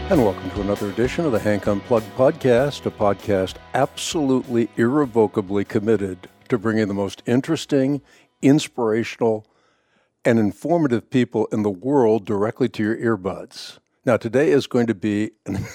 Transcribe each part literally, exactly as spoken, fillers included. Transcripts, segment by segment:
And welcome to another edition of the Hank Unplugged podcast, a podcast absolutely irrevocably committed to bringing the most interesting, inspirational, and informative people in the world directly to your earbuds. Now, today is going to be,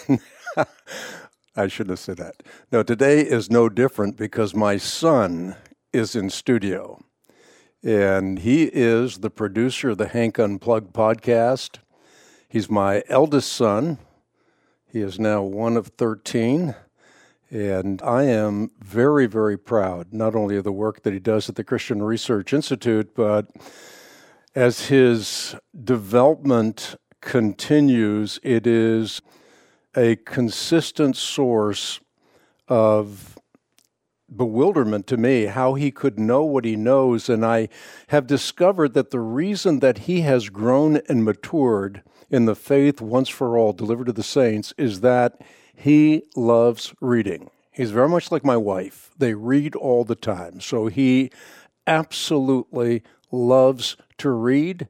I shouldn't have said that. No, today is no different because my son is in studio. And he is the producer of the Hank Unplugged podcast. He's my eldest son. He is now one of thirteen, and I am very, very proud, not only of the work that he does at the Christian Research Institute, but as his development continues, it is a consistent source of bewilderment to me how he could know what he knows. And I have discovered that the reason that he has grown and matured in the faith once for all delivered to the saints is that he loves reading. He's very much like my wife. They read all the time. So he absolutely loves to read.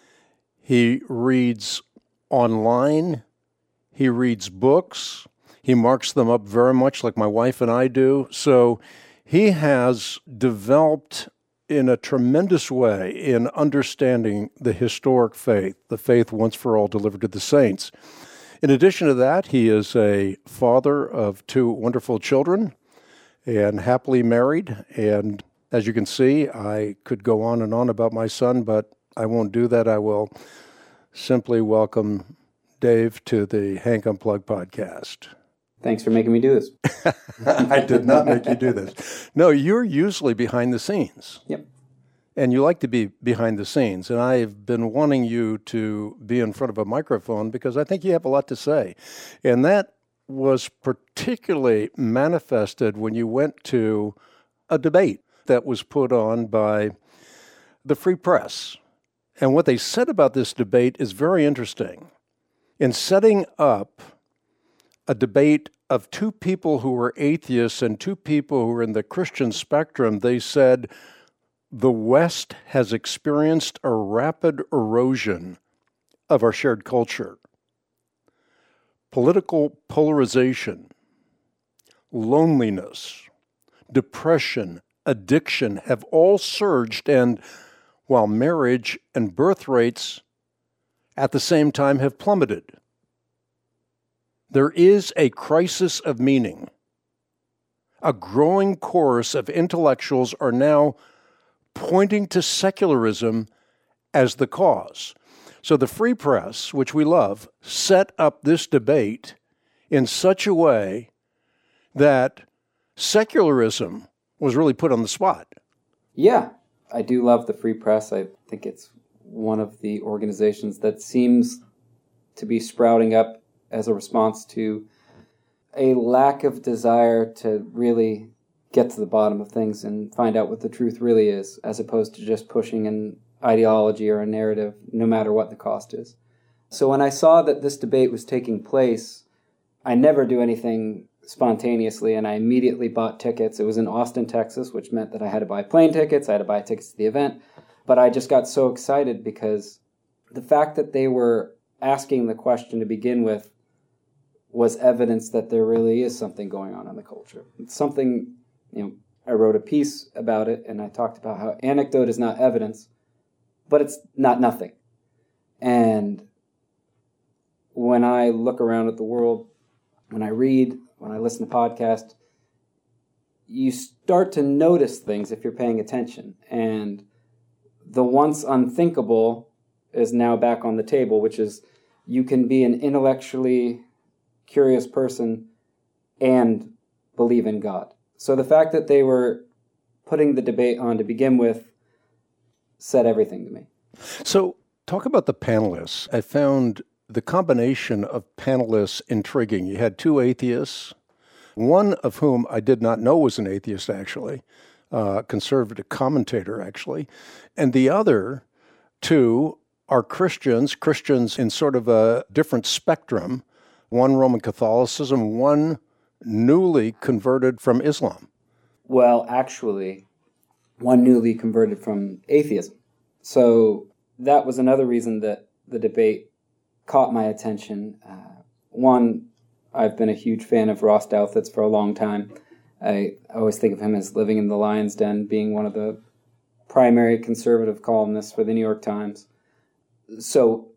He reads online. He reads books. He marks them up very much like my wife and I do. So he has developed in a tremendous way in understanding the historic faith, the faith once for all delivered to the saints. In addition to that, he is a father of two wonderful children and happily married. And as you can see, I could go on and on about my son, but I won't do that. I will simply welcome Dave to the Hank Unplugged podcast. Thanks for making me do this. I did not make you do this. No, you're usually behind the scenes. Yep. And you like to be behind the scenes. And I've been wanting you to be in front of a microphone because I think you have a lot to say. And that was particularly manifested when you went to a debate that was put on by the Free Press. And what they said about this debate is very interesting. In setting up a debate of two people who were atheists and two people who were in the Christian spectrum, they said, the West has experienced a rapid erosion of our shared culture. Political polarization, loneliness, depression, addiction have all surged, and while marriage and birth rates at the same time have plummeted. There is a crisis of meaning. A growing chorus of intellectuals are now pointing to secularism as the cause. So the Free Press, which we love, set up this debate in such a way that secularism was really put on the spot. Yeah, I do love the Free Press. I think it's one of the organizations that seems to be sprouting up as a response to a lack of desire to really get to the bottom of things and find out what the truth really is, as opposed to just pushing an ideology or a narrative, no matter what the cost is. So when I saw that this debate was taking place, I never do anything spontaneously, and I immediately bought tickets. It was in Austin, Texas, which meant that I had to buy plane tickets, I had to buy tickets to the event, but I just got so excited because the fact that they were asking the question to begin with was evidence that there really is something going on in the culture. It's something, you know, I wrote a piece about it, and I talked about how anecdote is not evidence, but it's not nothing. And when I look around at the world, when I read, when I listen to podcasts, you start to notice things if you're paying attention. And the once unthinkable is now back on the table, which is you can be an intellectually curious person and believe in God. So the fact that they were putting the debate on to begin with said everything to me. So talk about the panelists. I found the combination of panelists intriguing. You had two atheists, one of whom I did not know was an atheist, actually, uh, conservative commentator, actually, and the other two are Christians, Christians in sort of a different spectrum, one Roman Catholicism, one newly converted from Islam. Well, actually, one newly converted from atheism. So that was another reason that the debate caught my attention. Uh, one, I've been a huge fan of Ross Douthat's for a long time. I always think of him as living in the lion's den, being one of the primary conservative columnists for the New York Times. So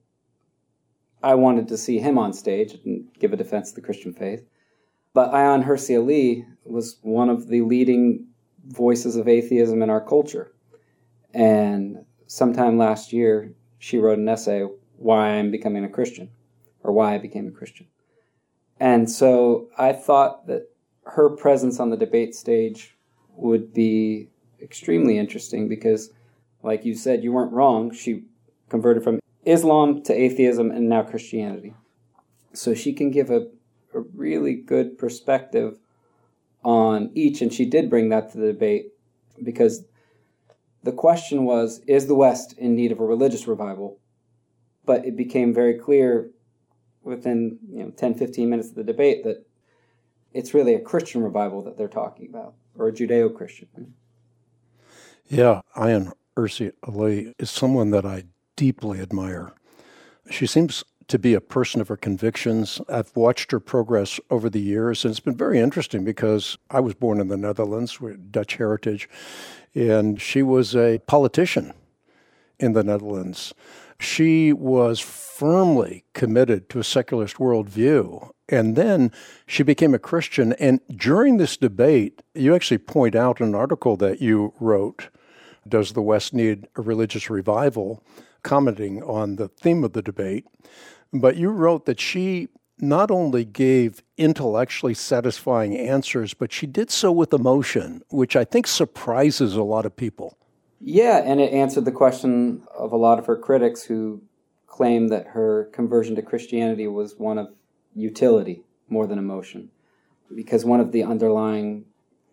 I wanted to see him on stage and give a defense of the Christian faith. But Ayaan Hirsi Ali was one of the leading voices of atheism in our culture. And sometime last year, she wrote an essay, Why I'm Becoming a Christian, or Why I Became a Christian. And so I thought that her presence on the debate stage would be extremely interesting because, like you said, you weren't wrong. She converted from Islam to atheism and now Christianity. So she can give a, a really good perspective on each, and she did bring that to the debate because the question was, is the West in need of a religious revival? But it became very clear within you know ten, fifteen minutes of the debate that it's really a Christian revival that they're talking about, or a Judeo-Christian. Yeah, Ayaan Hirsi Ali is someone that I deeply admire. She seems to be a person of her convictions. I've watched her progress over the years, and it's been very interesting because I was born in the Netherlands, with Dutch heritage, and she was a politician in the Netherlands. She was firmly committed to a secularist worldview, and then she became a Christian. And during this debate, you actually point out in an article that you wrote, Does the West Need a Religious Revival?, commenting on the theme of the debate. But you wrote that she not only gave intellectually satisfying answers, but she did so with emotion, which I think surprises a lot of people. Yeah, and it answered the question of a lot of her critics who claim that her conversion to Christianity was one of utility more than emotion. Because one of the underlying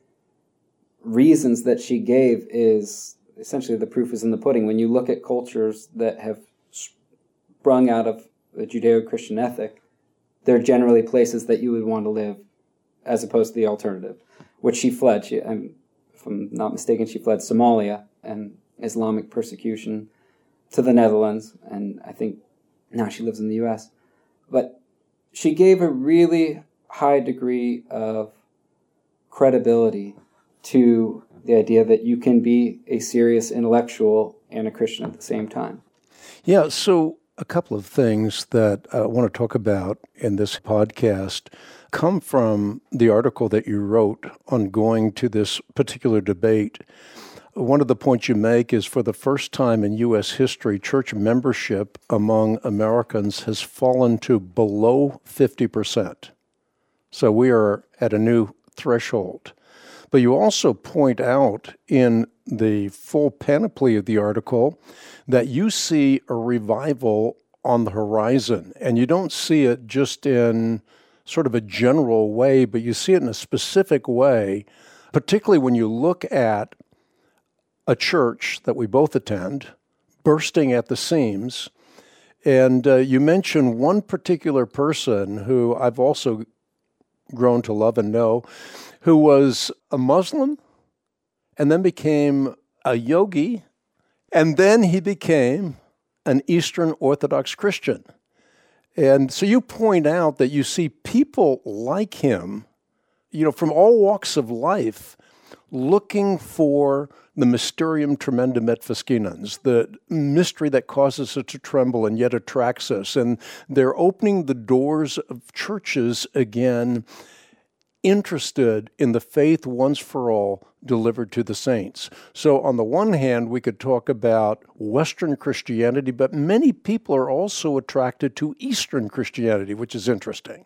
reasons that she gave is essentially the proof is in the pudding. When you look at cultures that have sprung out of the Judeo-Christian ethic, they're generally places that you would want to live as opposed to the alternative, which she fled. She, I'm, if I'm not mistaken, she fled Somalia and Islamic persecution to the Netherlands, and I think now she lives in the U S. But she gave a really high degree of credibility to the idea that you can be a serious intellectual and a Christian at the same time. Yeah, so a couple of things that I want to talk about in this podcast come from the article that you wrote on going to this particular debate. One of the points you make is for the first time in U S history, church membership among Americans has fallen to below fifty percent. So we are at a new threshold. But you also point out in the full panoply of the article that you see a revival on the horizon, and you don't see it just in sort of a general way, but you see it in a specific way, particularly when you look at a church that we both attend, bursting at the seams. And uh, you mention one particular person who I've also grown to love and know, who was a Muslim and then became a yogi, and then he became an Eastern Orthodox Christian. And so you point out that you see people like him, you know, from all walks of life, looking for the mysterium tremendum et fascinans, the mystery that causes us to tremble and yet attracts us. And they're opening the doors of churches again, interested in the faith once for all delivered to the saints. So on the one hand, we could talk about Western Christianity, but many people are also attracted to Eastern Christianity, which is interesting.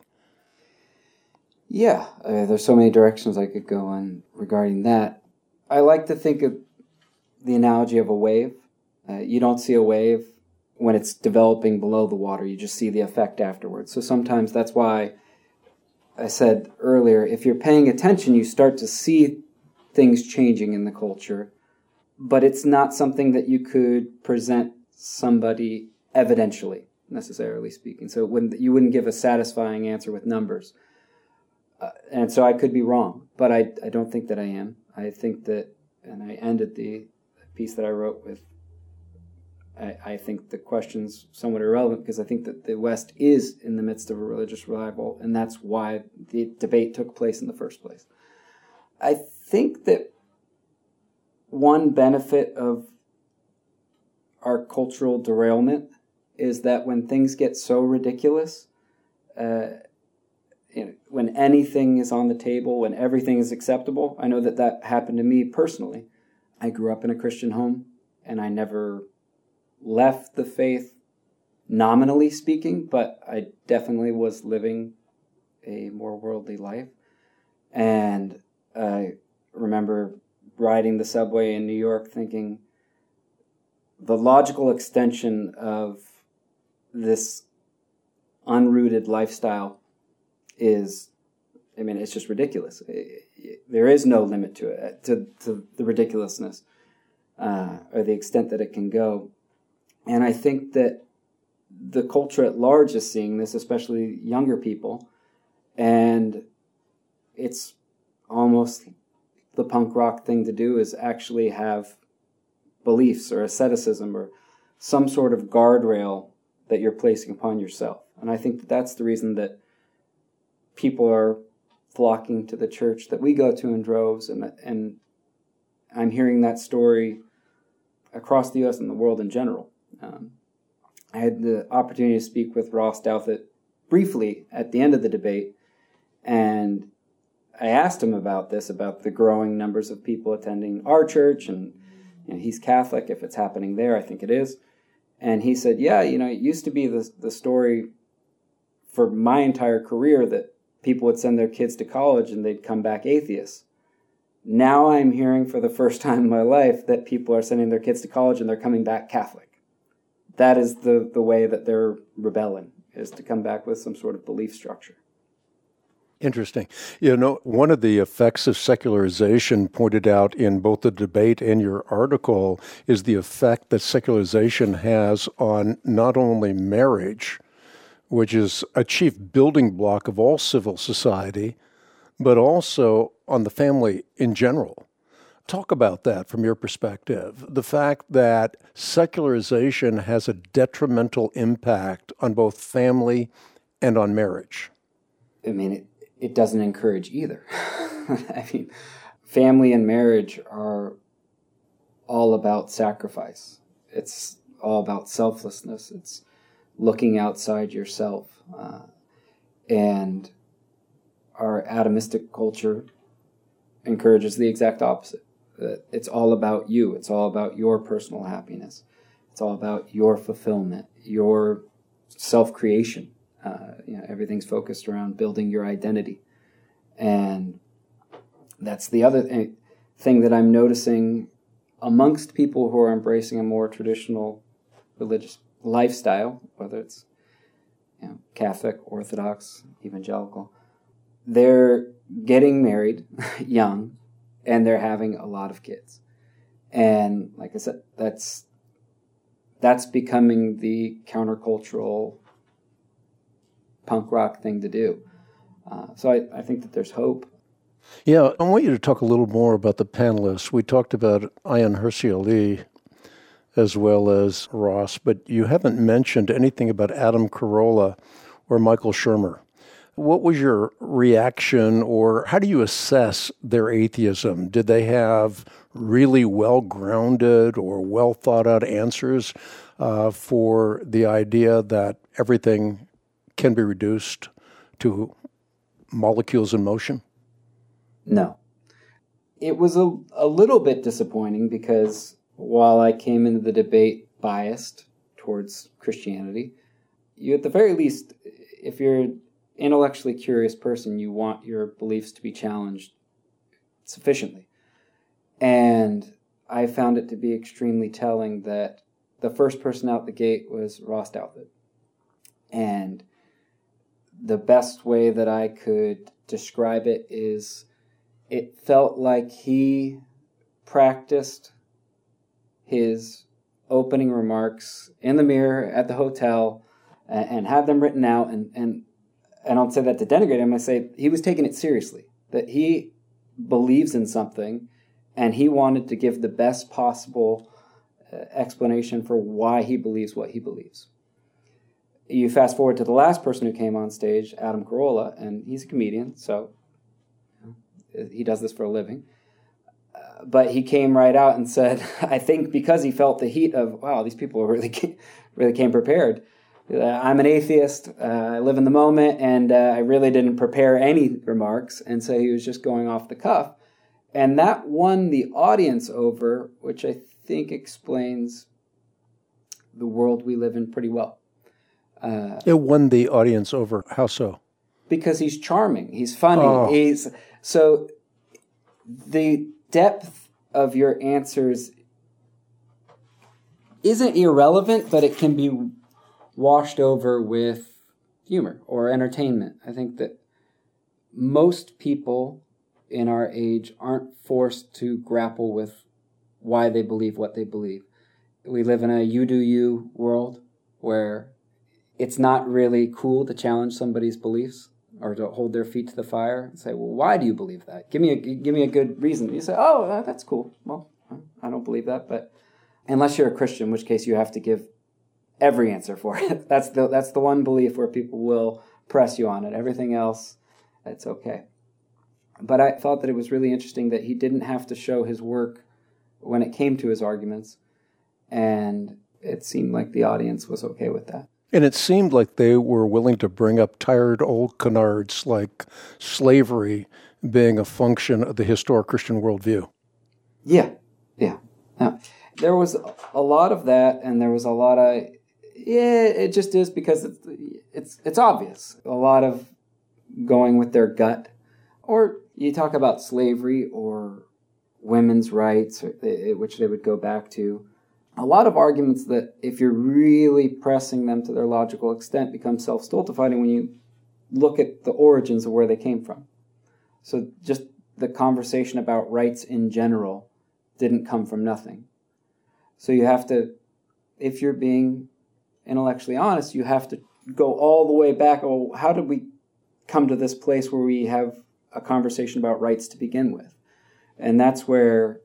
Yeah, uh, there's so many directions I could go on regarding that. I like to think of the analogy of a wave. Uh, you don't see a wave when it's developing below the water. You just see the effect afterwards. So sometimes that's why I said earlier, if you're paying attention, you start to see things changing in the culture, but it's not something that you could present somebody evidentially, necessarily speaking. So it wouldn't, you wouldn't give a satisfying answer with numbers. Uh, and so I could be wrong, but I, I don't think that I am. I think that, and I ended the piece that I wrote with I, I think the question's somewhat irrelevant because I think that the West is in the midst of a religious revival, and that's why the debate took place in the first place. I think that one benefit of our cultural derailment is that when things get so ridiculous, uh, you know, when anything is on the table, when everything is acceptable, I know that that happened to me personally. I grew up in a Christian home, and I never left the faith, nominally speaking, but I definitely was living a more worldly life. And I remember riding the subway in New York thinking the logical extension of this unrooted lifestyle is, I mean, it's just ridiculous. There is no limit to it, to, to the ridiculousness uh, or the extent that it can go. And I think that the culture at large is seeing this, especially younger people, and it's almost the punk rock thing to do is actually have beliefs or asceticism or some sort of guardrail that you're placing upon yourself. And I think that that's the reason that people are flocking to the church that we go to in droves, and and I'm hearing that story across the U S and the world in general. Um, I had the opportunity to speak with Ross Douthat briefly at the end of the debate, and I asked him about this, about the growing numbers of people attending our church, and you know, he's Catholic. If it's happening there, I think it is. And he said, yeah, you know, it used to be the, the story for my entire career that people would send their kids to college and they'd come back atheists. Now I'm hearing for the first time in my life that people are sending their kids to college and they're coming back Catholic. That is the, the way that they're rebelling, is to come back with some sort of belief structure. Interesting. You know, one of the effects of secularization pointed out in both the debate and your article is the effect that secularization has on not only marriage, which is a chief building block of all civil society, but also on the family in general. Talk about that from your perspective, the fact that secularization has a detrimental impact on both family and on marriage. I mean, it, it doesn't encourage either. I mean, family and marriage are all about sacrifice. It's all about selflessness. It's looking outside yourself. Uh, and our atomistic culture encourages the exact opposite. That it's all about you. It's all about your personal happiness. It's all about your fulfillment, your self-creation. Uh, you know, everything's focused around building your identity. And that's the other th- thing that I'm noticing amongst people who are embracing a more traditional religious lifestyle, whether it's you know, Catholic, Orthodox, evangelical. They're getting married young, and they're having a lot of kids. And like I said, that's that's becoming the countercultural punk rock thing to do. Uh, so I, I think that there's hope. Yeah, I want you to talk a little more about the panelists. We talked about Ayaan Hirsi Ali as well as Ross, but you haven't mentioned anything about Adam Carolla or Michael Shermer. What was your reaction, or how do you assess their atheism? Did they have really well-grounded or well-thought-out answers uh, for the idea that everything can be reduced to molecules in motion? No. It was a, a little bit disappointing because while I came into the debate biased towards Christianity, you at the very least, if you're intellectually curious person, you want your beliefs to be challenged sufficiently. And I found it to be extremely telling that the first person out the gate was Ross Douthat. And the best way that I could describe it is it felt like he practiced his opening remarks in the mirror at the hotel and, and had them written out, and, and I don't say that to denigrate him. I say he was taking it seriously, that he believes in something and he wanted to give the best possible explanation for why he believes what he believes. You fast forward to the last person who came on stage, Adam Carolla, and he's a comedian, so he does this for a living. Uh, but he came right out and said, I think because he felt the heat of, wow, these people really came, really came prepared. Uh, I'm an atheist, uh, I live in the moment, and uh, I really didn't prepare any remarks, and so he was just going off the cuff. And that won the audience over, which I think explains the world we live in pretty well. Uh, it won the audience over. How so? Because he's charming. He's funny. Oh. He's so the depth of your answers isn't irrelevant, but it can be washed over with humor or entertainment. I think that most people in our age aren't forced to grapple with why they believe what they believe. We live in a you do you world where it's not really cool to challenge somebody's beliefs or to hold their feet to the fire and say, well, why do you believe that? Give me a, give me a good reason. You say, oh, that's cool. Well, I don't believe that. But unless you're a Christian, in which case you have to give every answer for it. That's the, that's the one belief where people will press you on it. Everything else, it's okay. But I thought that it was really interesting that he didn't have to show his work when it came to his arguments. And it seemed like the audience was okay with that. And it seemed like they were willing to bring up tired old canards like slavery being a function of the historic Christian worldview. Yeah, yeah. Now, there was a lot of that, and there was a lot of, yeah, it just is because it's it's, it's obvious. A lot of going with their gut. Or you talk about slavery or women's rights, which they would go back to. A lot of arguments that, if you're really pressing them to their logical extent, become self-stultifying when you look at the origins of where they came from. So just the conversation about rights in general didn't come from nothing. So you have to, if you're being intellectually honest, you have to go all the way back. Oh, how did we come to this place where we have a conversation about rights to begin with? And that's where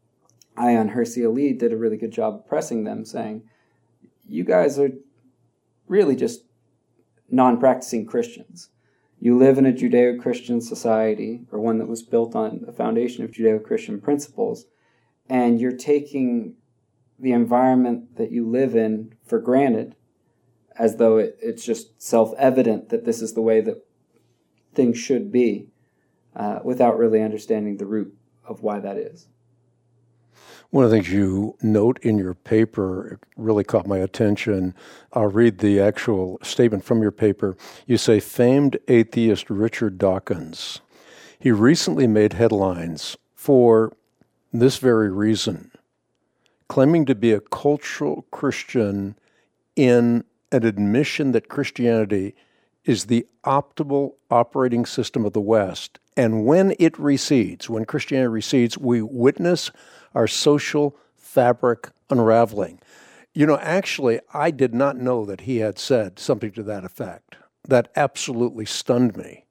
Ayaan Hirsi Ali did a really good job of pressing them, saying, you guys are really just non-practicing Christians. You live in a Judeo-Christian society, or one that was built on a foundation of Judeo-Christian principles, and you're taking the environment that you live in for granted, as though it, it's just self-evident that this is the way that things should be, uh, without really understanding the root of why that is. One of the things you note in your paper really caught my attention. I'll read the actual statement from your paper. You say, famed atheist Richard Dawkins. He recently made headlines for this very reason, claiming to be a cultural Christian in an admission that Christianity is the optimal operating system of the West. And when it recedes, when Christianity recedes, we witness our social fabric unraveling. You know, actually, I did not know that he had said something to that effect. That absolutely stunned me.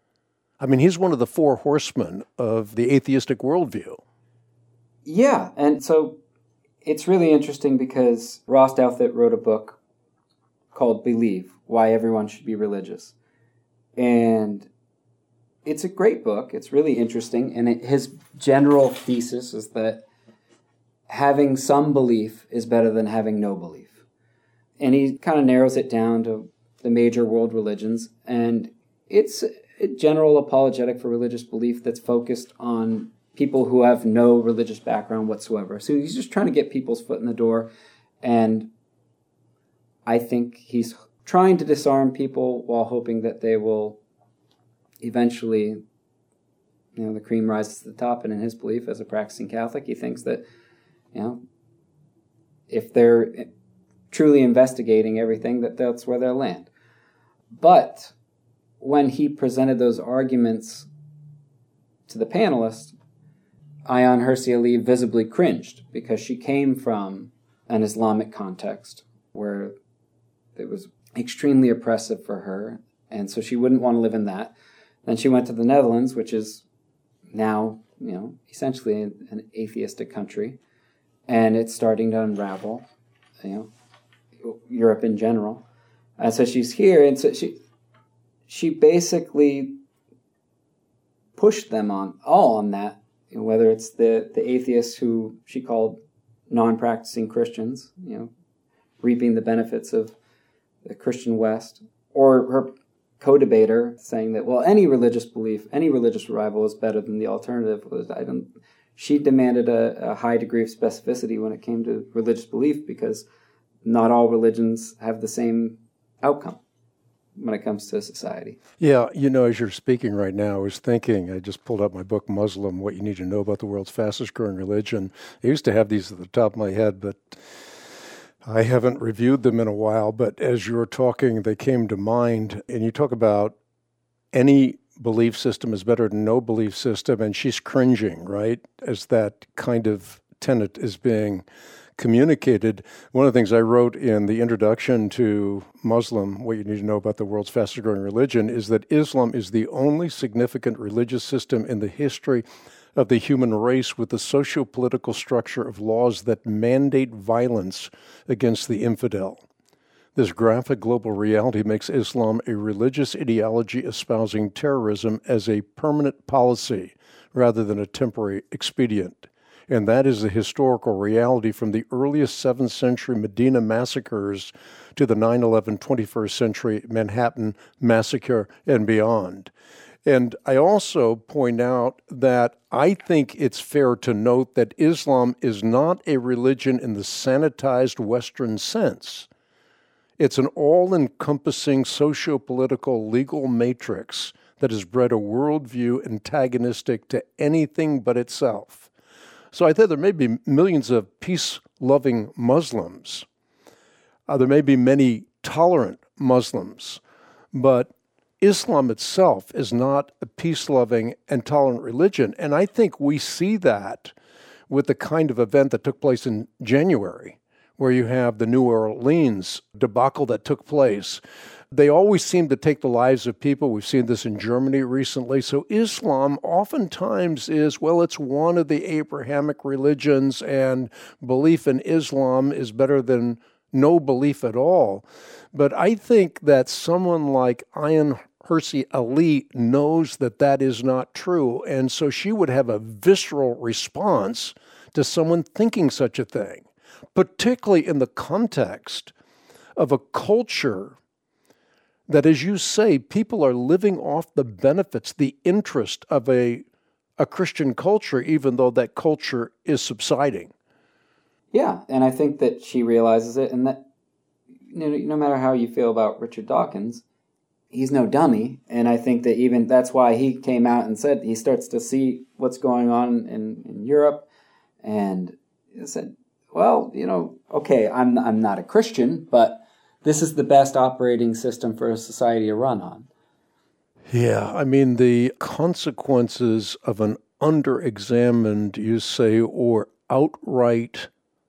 I mean, he's one of the four horsemen of the atheistic worldview. Yeah, and so it's really interesting because Ross Douthat wrote a book called Believe, Why Everyone Should Be Religious. And it's a great book. It's really interesting. And it, his general thesis is that having some belief is better than having no belief. And he kind of narrows it down to the major world religions. And it's a general apologetic for religious belief that's focused on people who have no religious background whatsoever. So he's just trying to get people's foot in the door. And I think he's trying to disarm people while hoping that they will eventually, you know, the cream rises to the top. And in his belief, as a practicing Catholic, he thinks that, you know, if they're truly investigating everything, that that's where they'll land. But when he presented those arguments to the panelists, Ayaan Hirsi Ali visibly cringed because she came from an Islamic context where it was extremely oppressive for her, and so she wouldn't want to live in that. Then she went to the Netherlands, which is now, you know, essentially an atheistic country, and it's starting to unravel, you know, Europe in general. And so she's here, and so she she basically pushed them on all on that, you know, whether it's the, the atheists who she called non-practicing Christians, you know, reaping the benefits of the Christian West, or her co-debater saying that, well, any religious belief, any religious revival is better than the alternative. I don't, she demanded a, a high degree of specificity when it came to religious belief, because not all religions have the same outcome when it comes to society. Yeah, you know, as you're speaking right now, I was thinking, I just pulled up my book, Muslim, What You Need to Know About the World's Fastest Growing Religion. I used to have these at the top of my head, but I haven't reviewed them in a while. But as you were talking, they came to mind, and you talk about any belief system is better than no belief system, and she's cringing, right, as that kind of tenet is being communicated. One of the things I wrote in the introduction to Muslim, What You Need to Know About the World's Fastest Growing Religion, is that Islam is the only significant religious system in the history of the human race with a socio-political structure of laws that mandate violence against the infidel. This graphic global reality makes Islam a religious ideology espousing terrorism as a permanent policy rather than a temporary expedient. And that is the historical reality from the earliest seventh century Medina massacres to the nine eleven twenty-first century Manhattan massacre and beyond. And I also point out that I think it's fair to note that Islam is not a religion in the sanitized Western sense. It's an all-encompassing socio-political legal matrix that has bred a worldview antagonistic to anything but itself. So I think there may be millions of peace-loving Muslims. Uh, there may be many tolerant Muslims, but Islam itself is not a peace-loving and tolerant religion. And I think we see that with the kind of event that took place in January, where you have the New Orleans debacle that took place. They always seem to take the lives of people. We've seen this in Germany recently. So Islam oftentimes is, well, it's one of the Abrahamic religions, and belief in Islam is better than no belief at all. But I think that someone like Ayaan Hirsi Ali knows that that is not true, and so she would have a visceral response to someone thinking such a thing, particularly in the context of a culture that, as you say, people are living off the benefits, the interest of a, a Christian culture, even though that culture is subsiding. Yeah, and I think that she realizes it, and that you know, no matter how you feel about Richard Dawkins, he's no dummy, and I think that even that's why he came out and said he starts to see what's going on in, in Europe, and he said, well, you know, okay, I'm I'm not a Christian, but this is the best operating system for a society to run on. Yeah, I mean, the consequences of an under-examined, you say, or outright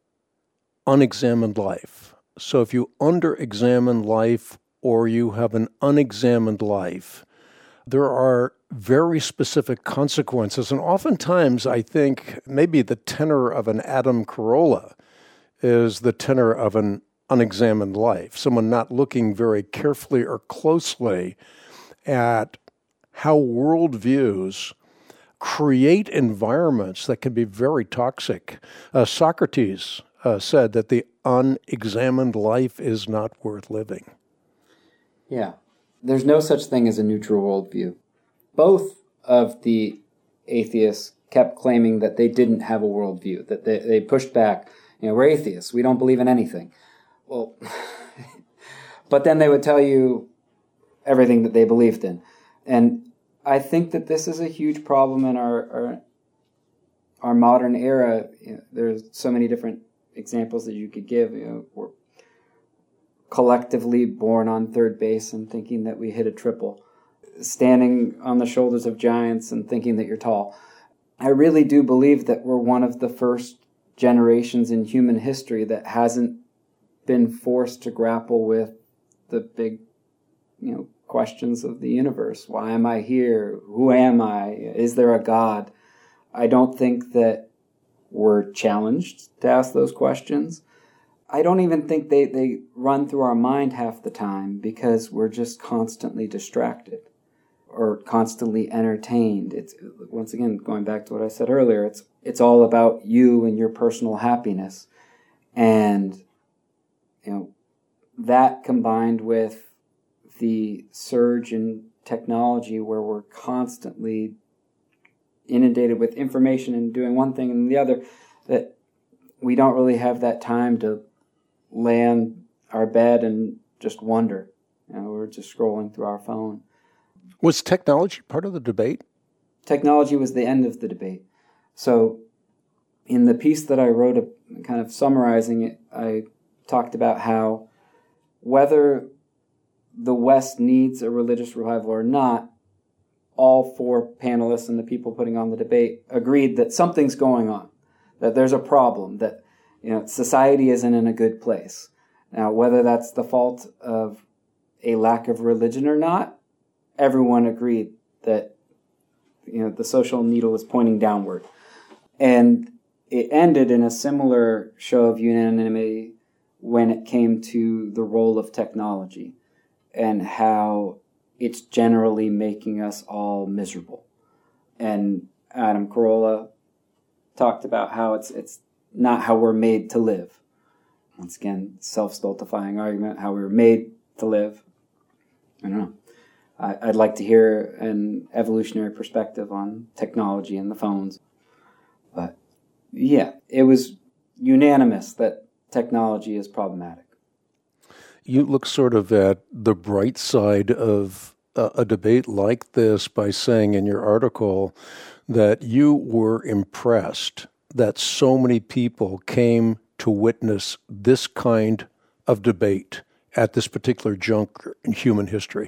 unexamined life. So if you under-examine life or you have an unexamined life, there are very specific consequences. And oftentimes, I think maybe the tenor of an Adam Carolla is the tenor of an unexamined life, someone not looking very carefully or closely at how worldviews create environments that can be very toxic. Uh, Socrates uh, said that the unexamined life is not worth living. Yeah. There's no such thing as a neutral worldview. Both of the atheists kept claiming that they didn't have a worldview, that they, they pushed back. You know, we're atheists. We don't believe in anything. Well, but then they would tell you everything that they believed in. And I think that this is a huge problem in our our, our modern era. You know, there's so many different examples that you could give. You know, we're collectively born on third base and thinking that we hit a triple, standing on the shoulders of giants and thinking that you're tall. I really do believe that we're one of the first generations in human history that hasn't been forced to grapple with the big, you know, questions of the universe. Why am I here? Who am I? Is there a God? I don't think that we're challenged to ask those questions. I don't even think they, they run through our mind half the time because we're just constantly distracted or constantly entertained. It's, once again, going back to what I said earlier, it's it's all about you and your personal happiness. And, you know, that combined with the surge in technology where we're constantly inundated with information and doing one thing and the other, that we don't really have that time to lay on our bed and just wonder. You know, we're just scrolling through our phone. Was technology part of the debate? Technology was the end of the debate. So in the piece that I wrote, uh, kind of summarizing it, I talked about how whether the West needs a religious revival or not, all four panelists and the people putting on the debate agreed that something's going on, that there's a problem, that, you know, society isn't in a good place. Now, whether that's the fault of a lack of religion or not, everyone agreed that, you know, the social needle is pointing downward. And it ended in a similar show of unanimity when it came to the role of technology and how it's generally making us all miserable. And Adam Carolla talked about how it's it's not how we're made to live. Once again, self-stultifying argument, how we were made to live. I don't know. I, I'd like to hear an evolutionary perspective on technology and the phones. But yeah, it was unanimous that technology is problematic. You look sort of at the bright side of a, a debate like this by saying in your article that you were impressed that so many people came to witness this kind of debate at this particular juncture in human history.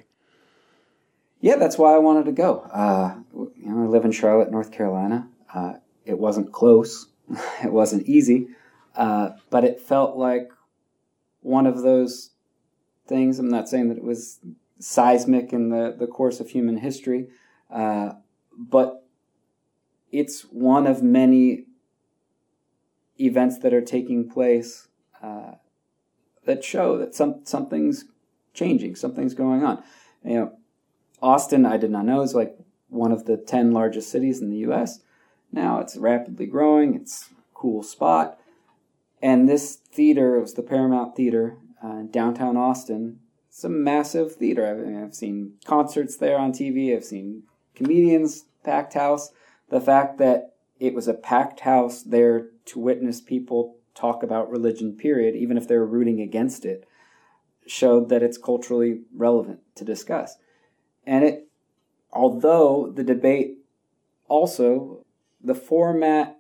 Yeah, that's why I wanted to go. Uh, you know, I live in Charlotte, North Carolina. Uh, it wasn't close. It wasn't easy. Uh, but it felt like one of those things. I'm not saying that it was seismic in the, the course of human history, uh, but it's one of many events that are taking place uh, that show that some something's changing, something's going on. You know, Austin, I did not know, is like one of the ten largest cities in the U S Now it's rapidly growing. It's a cool spot. And this theater, it was the Paramount Theater uh, in downtown Austin. It's a massive theater. I've, I mean, I've seen concerts there on T V. I've seen comedians, packed house. The fact that it was a packed house there to witness people talk about religion, period, even if they were rooting against it, showed that it's culturally relevant to discuss. And it, although the debate also, the format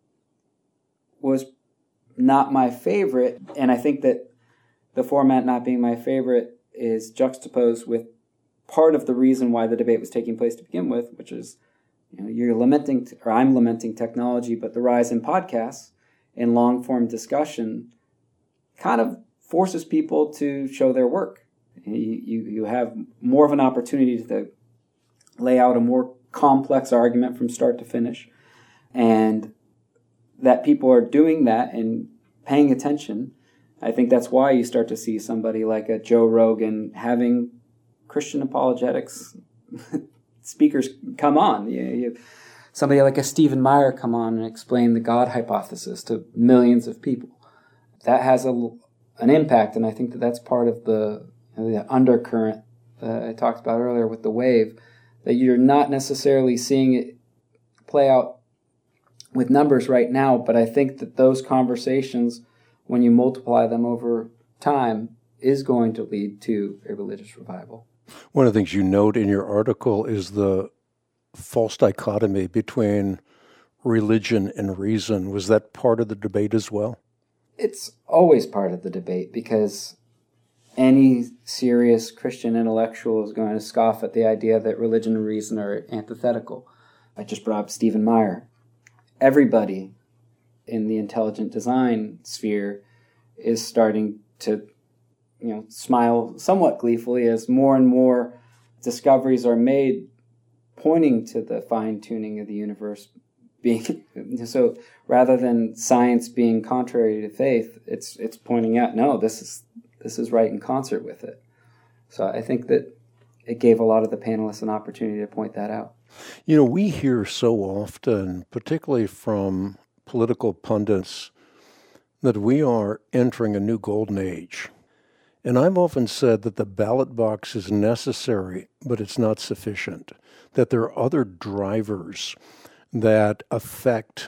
was not my favorite, and I think that the format not being my favorite is juxtaposed with part of the reason why the debate was taking place to begin with, which is, you know, you're lamenting, or I'm lamenting technology, but the rise in podcasts and long-form discussion kind of forces people to show their work. You, you, you have more of an opportunity to lay out a more complex argument from start to finish, and that people are doing that and paying attention. I think that's why you start to see somebody like a Joe Rogan having Christian apologetics speakers come on. You, you, somebody like a Stephen Meyer come on and explain the God hypothesis to millions of people. That has a, an impact, and I think that that's part of the, you know, the undercurrent that I talked about earlier with the wave, that you're not necessarily seeing it play out with numbers right now, but I think that those conversations, when you multiply them over time, is going to lead to a religious revival. One of the things you note in your article is the false dichotomy between religion and reason. Was that part of the debate as well? It's always part of the debate, because any serious Christian intellectual is going to scoff at the idea that religion and reason are antithetical. I just brought up Stephen Meyer. Everybody in the intelligent design sphere is starting to, you know, smile somewhat gleefully as more and more discoveries are made pointing to the fine-tuning of the universe being so rather than science being contrary to faith, it's it's pointing out, no, this is this is right in concert with it. So I think that it gave a lot of the panelists an opportunity to point that out. You know, we hear so often, particularly from political pundits, that we are entering a new golden age. And I've often said that the ballot box is necessary, but it's not sufficient, that there are other drivers that affect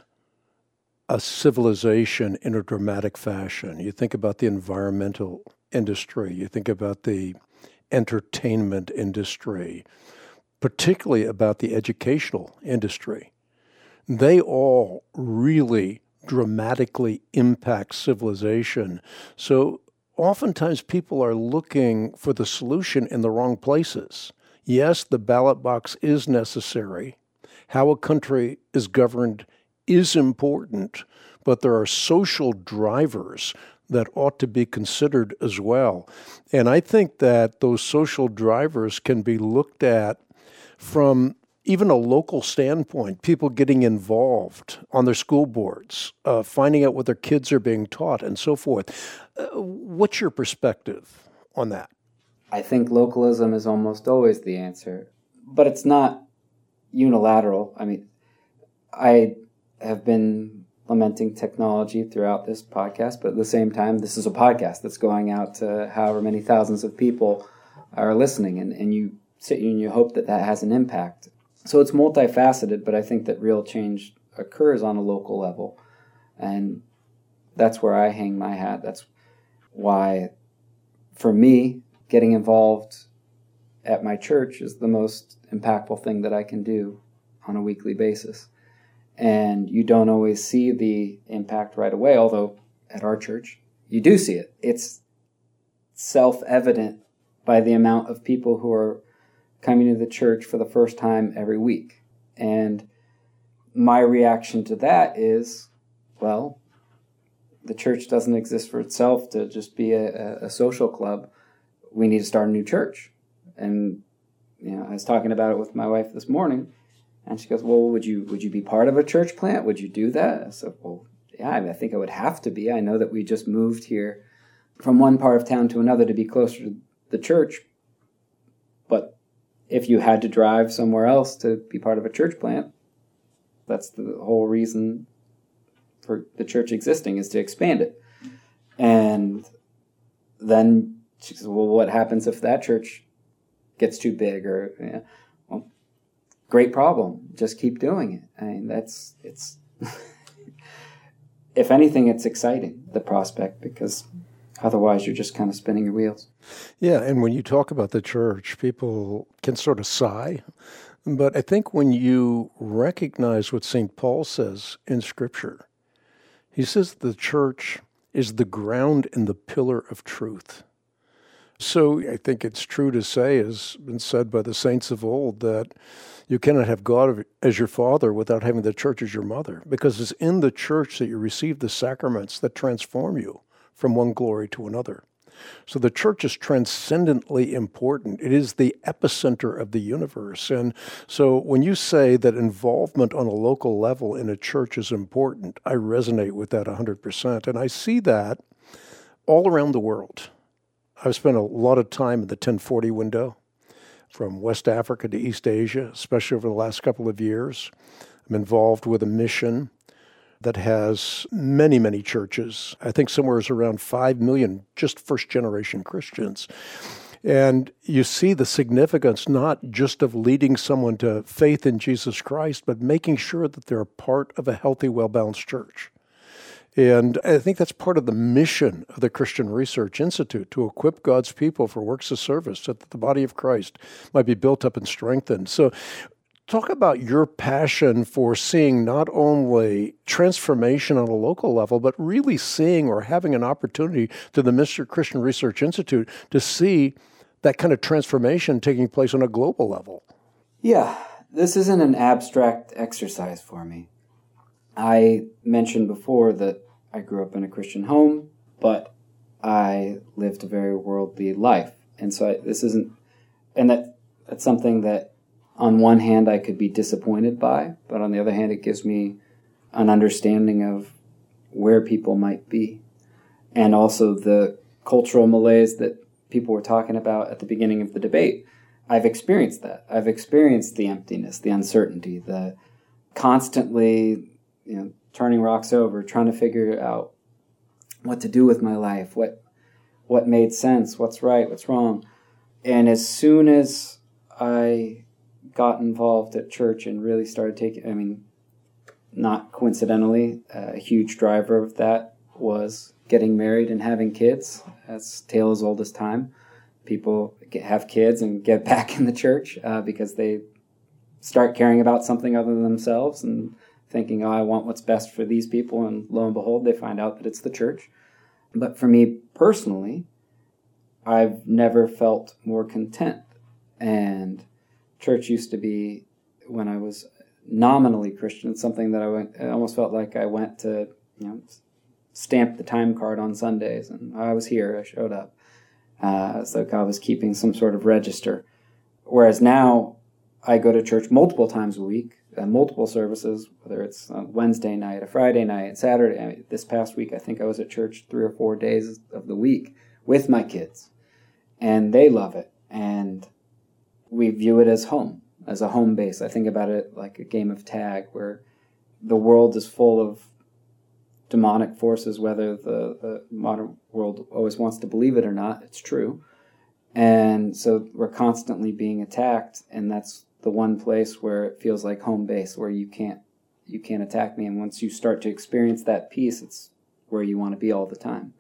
a civilization in a dramatic fashion. You think about the environmental industry, you think about the entertainment industry, particularly about the educational industry. They all really dramatically impact civilization. So oftentimes people are looking for the solution in the wrong places. Yes, the ballot box is necessary. How a country is governed is important, but there are social drivers that ought to be considered as well. And I think that those social drivers can be looked at from even a local standpoint, people getting involved on their school boards, uh, finding out what their kids are being taught, and so forth. Uh, what's your perspective on that? I think localism is almost always the answer, but it's not unilateral. I mean, I have been lamenting technology throughout this podcast, but at the same time, this is a podcast that's going out to however many thousands of people are listening, and, and you sit and you hope that that has an impact. So it's multifaceted, but I think that real change occurs on a local level, and that's where I hang my hat. That's why, for me, getting involved at my church is the most impactful thing that I can do on a weekly basis. And you don't always see the impact right away, although at our church, you do see it. It's self-evident by the amount of people who are coming to the church for the first time every week. And my reaction to that is, well, the church doesn't exist for itself to just be a, a social club. We need to start a new church. And you know, I was talking about it with my wife this morning, and she goes, well, would you would you be part of a church plant? Would you do that? I said, well, yeah, I, mean, I think I would have to be. I know that we just moved here from one part of town to another to be closer to the church. But if you had to drive somewhere else to be part of a church plant, that's the whole reason for the church existing, is to expand it. And then she says, well, what happens if that church gets too big? Or, you know, well, great problem. Just keep doing it. I mean, that's, it's, if anything, it's exciting, the prospect, because otherwise you're just kind of spinning your wheels. Yeah, and when you talk about the church, people can sort of sigh. But I think when you recognize what Saint Paul says in Scripture, he says the church is the ground and the pillar of truth. So I think it's true to say, as been said by the saints of old, that you cannot have God as your father without having the church as your mother, because it's in the church that you receive the sacraments that transform you from one glory to another. So the church is transcendently important. It is the epicenter of the universe. And so when you say that involvement on a local level in a church is important, I resonate with that one hundred percent. And I see that all around the world. I've spent a lot of time in the ten forty window, from West Africa to East Asia, especially over the last couple of years. I'm involved with a mission that has many, many churches. I think somewhere is around five million just first-generation Christians. And you see the significance not just of leading someone to faith in Jesus Christ, but making sure that they're a part of a healthy, well-balanced church. And I think that's part of the mission of the Christian Research Institute, to equip God's people for works of service so that the body of Christ might be built up and strengthened. So talk about your passion for seeing not only transformation on a local level, but really seeing or having an opportunity to the Mister Christian Research Institute to see that kind of transformation taking place on a global level. Yeah, this isn't an abstract exercise for me. I mentioned before that I grew up in a Christian home, but I lived a very worldly life. And so I, this isn't, and that that's something that on one hand I could be disappointed by, but on the other hand it gives me an understanding of where people might be, and also the cultural malaise that people were talking about at the beginning of the debate. I've experienced that. I've experienced the emptiness, the uncertainty, the constantly, you know, turning rocks over, trying to figure out what to do with my life, what what made sense, what's right, what's wrong. And as soon as I got involved at church and really started taking, I mean, not coincidentally, a huge driver of that was getting married and having kids. That's tale as old as time. People get, have kids and get back in the church uh, because they start caring about something other than themselves and thinking, oh, I want what's best for these people. And lo and behold, they find out that it's the church. But for me personally, I've never felt more content. And church used to be, when I was nominally Christian, something that I went, I almost felt like I went to, you know, stamp the time card on Sundays, and I was here, I showed up. Uh, it's like I was keeping some sort of register. Whereas now, I go to church multiple times a week, uh, multiple services, whether it's a Wednesday night, a Friday night, Saturday. I mean, this past week, I think I was at church three or four days of the week with my kids. And they love it. And we view it as home, as a home base. I think about it like a game of tag where the world is full of demonic forces, whether the, the modern world always wants to believe it or not. It's true. And so we're constantly being attacked, and that's the one place where it feels like home base, where you can't you can't attack me. And once you start to experience that peace, it's where you want to be all the time.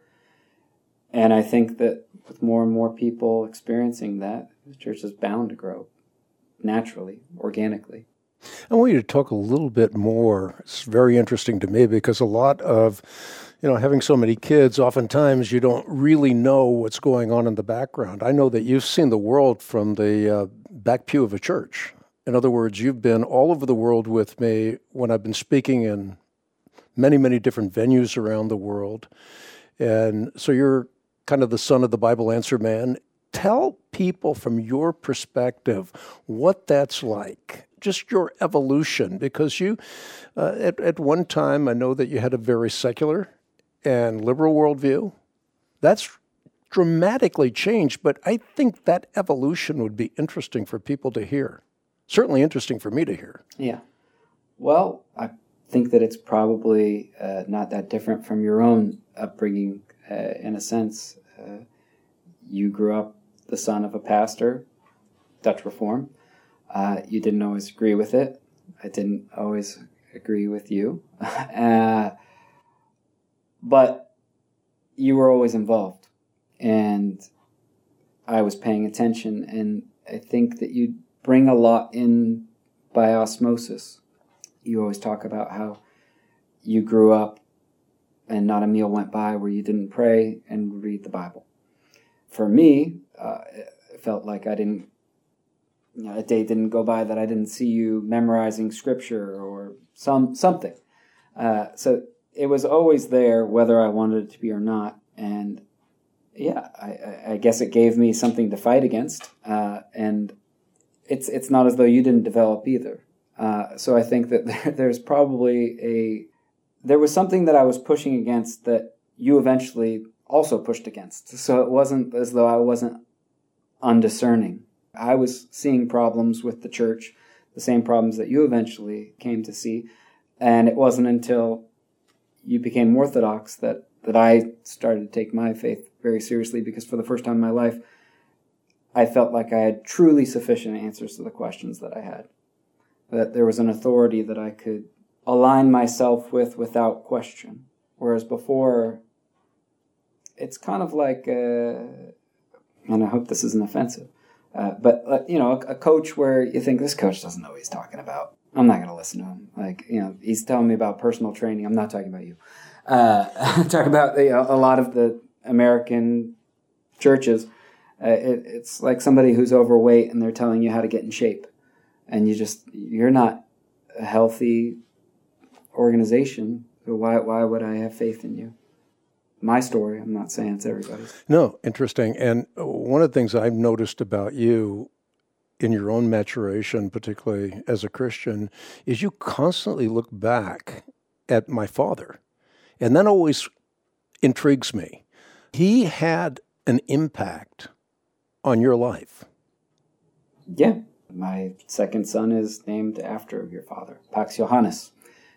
And I think that with more and more people experiencing that, the church is bound to grow naturally, organically. I want you to talk a little bit more. It's very interesting to me because a lot of, you know, having so many kids, oftentimes you don't really know what's going on in the background. I know that you've seen the world from the uh, back pew of a church. In other words, you've been all over the world with me when I've been speaking in many, many different venues around the world. And so you're kind of the son of the Bible answer man. Tell people from your perspective what that's like, just your evolution, because you, uh, at, at one time, I know that you had a very secular and liberal worldview. That's dramatically changed, but I think that evolution would be interesting for people to hear. Certainly interesting for me to hear. Yeah. Well, I think that it's probably uh, not that different from your own upbringing. Uh, in a sense, uh, you grew up the son of a pastor, Dutch Reform. Uh, you didn't always agree with it. I didn't always agree with you. uh, but you were always involved. And I was paying attention. And I think that you bring a lot in by osmosis. You always talk about how you grew up and not a meal went by where you didn't pray and read the Bible. For me, uh, it felt like I didn't, you know, a day didn't go by that I didn't see you memorizing scripture or some something. Uh, so it was always there, whether I wanted it to be or not. And yeah, I, I guess it gave me something to fight against. Uh, and it's it's not as though you didn't develop either. Uh, so I think that there, there's probably a there was something that I was pushing against that you eventually also pushed against. So it wasn't as though I wasn't undiscerning. I was seeing problems with the church, the same problems that you eventually came to see. And it wasn't until you became Orthodox that, that I started to take my faith very seriously, because for the first time in my life, I felt like I had truly sufficient answers to the questions that I had. That there was an authority that I could align myself with without question. Whereas before, it's kind of like, uh, and I hope this isn't offensive, uh, but, uh, you know, a, a coach where you think, this coach doesn't know what he's talking about. I'm not going to listen to him. Like, you know, he's telling me about personal training. I'm not talking about you. Uh, I'm talking about, you know, a lot of the American churches. Uh, it, it's like somebody who's overweight and they're telling you how to get in shape. And you just, you're not a healthy organization. So why, why would I have faith in you? My story. I'm not saying it's everybody's. No, interesting. And one of the things I've noticed about you in your own maturation, particularly as a Christian, is you constantly look back at my father. And that always intrigues me. He had an impact on your life. Yeah. My second son is named after your father, Pax Johannes.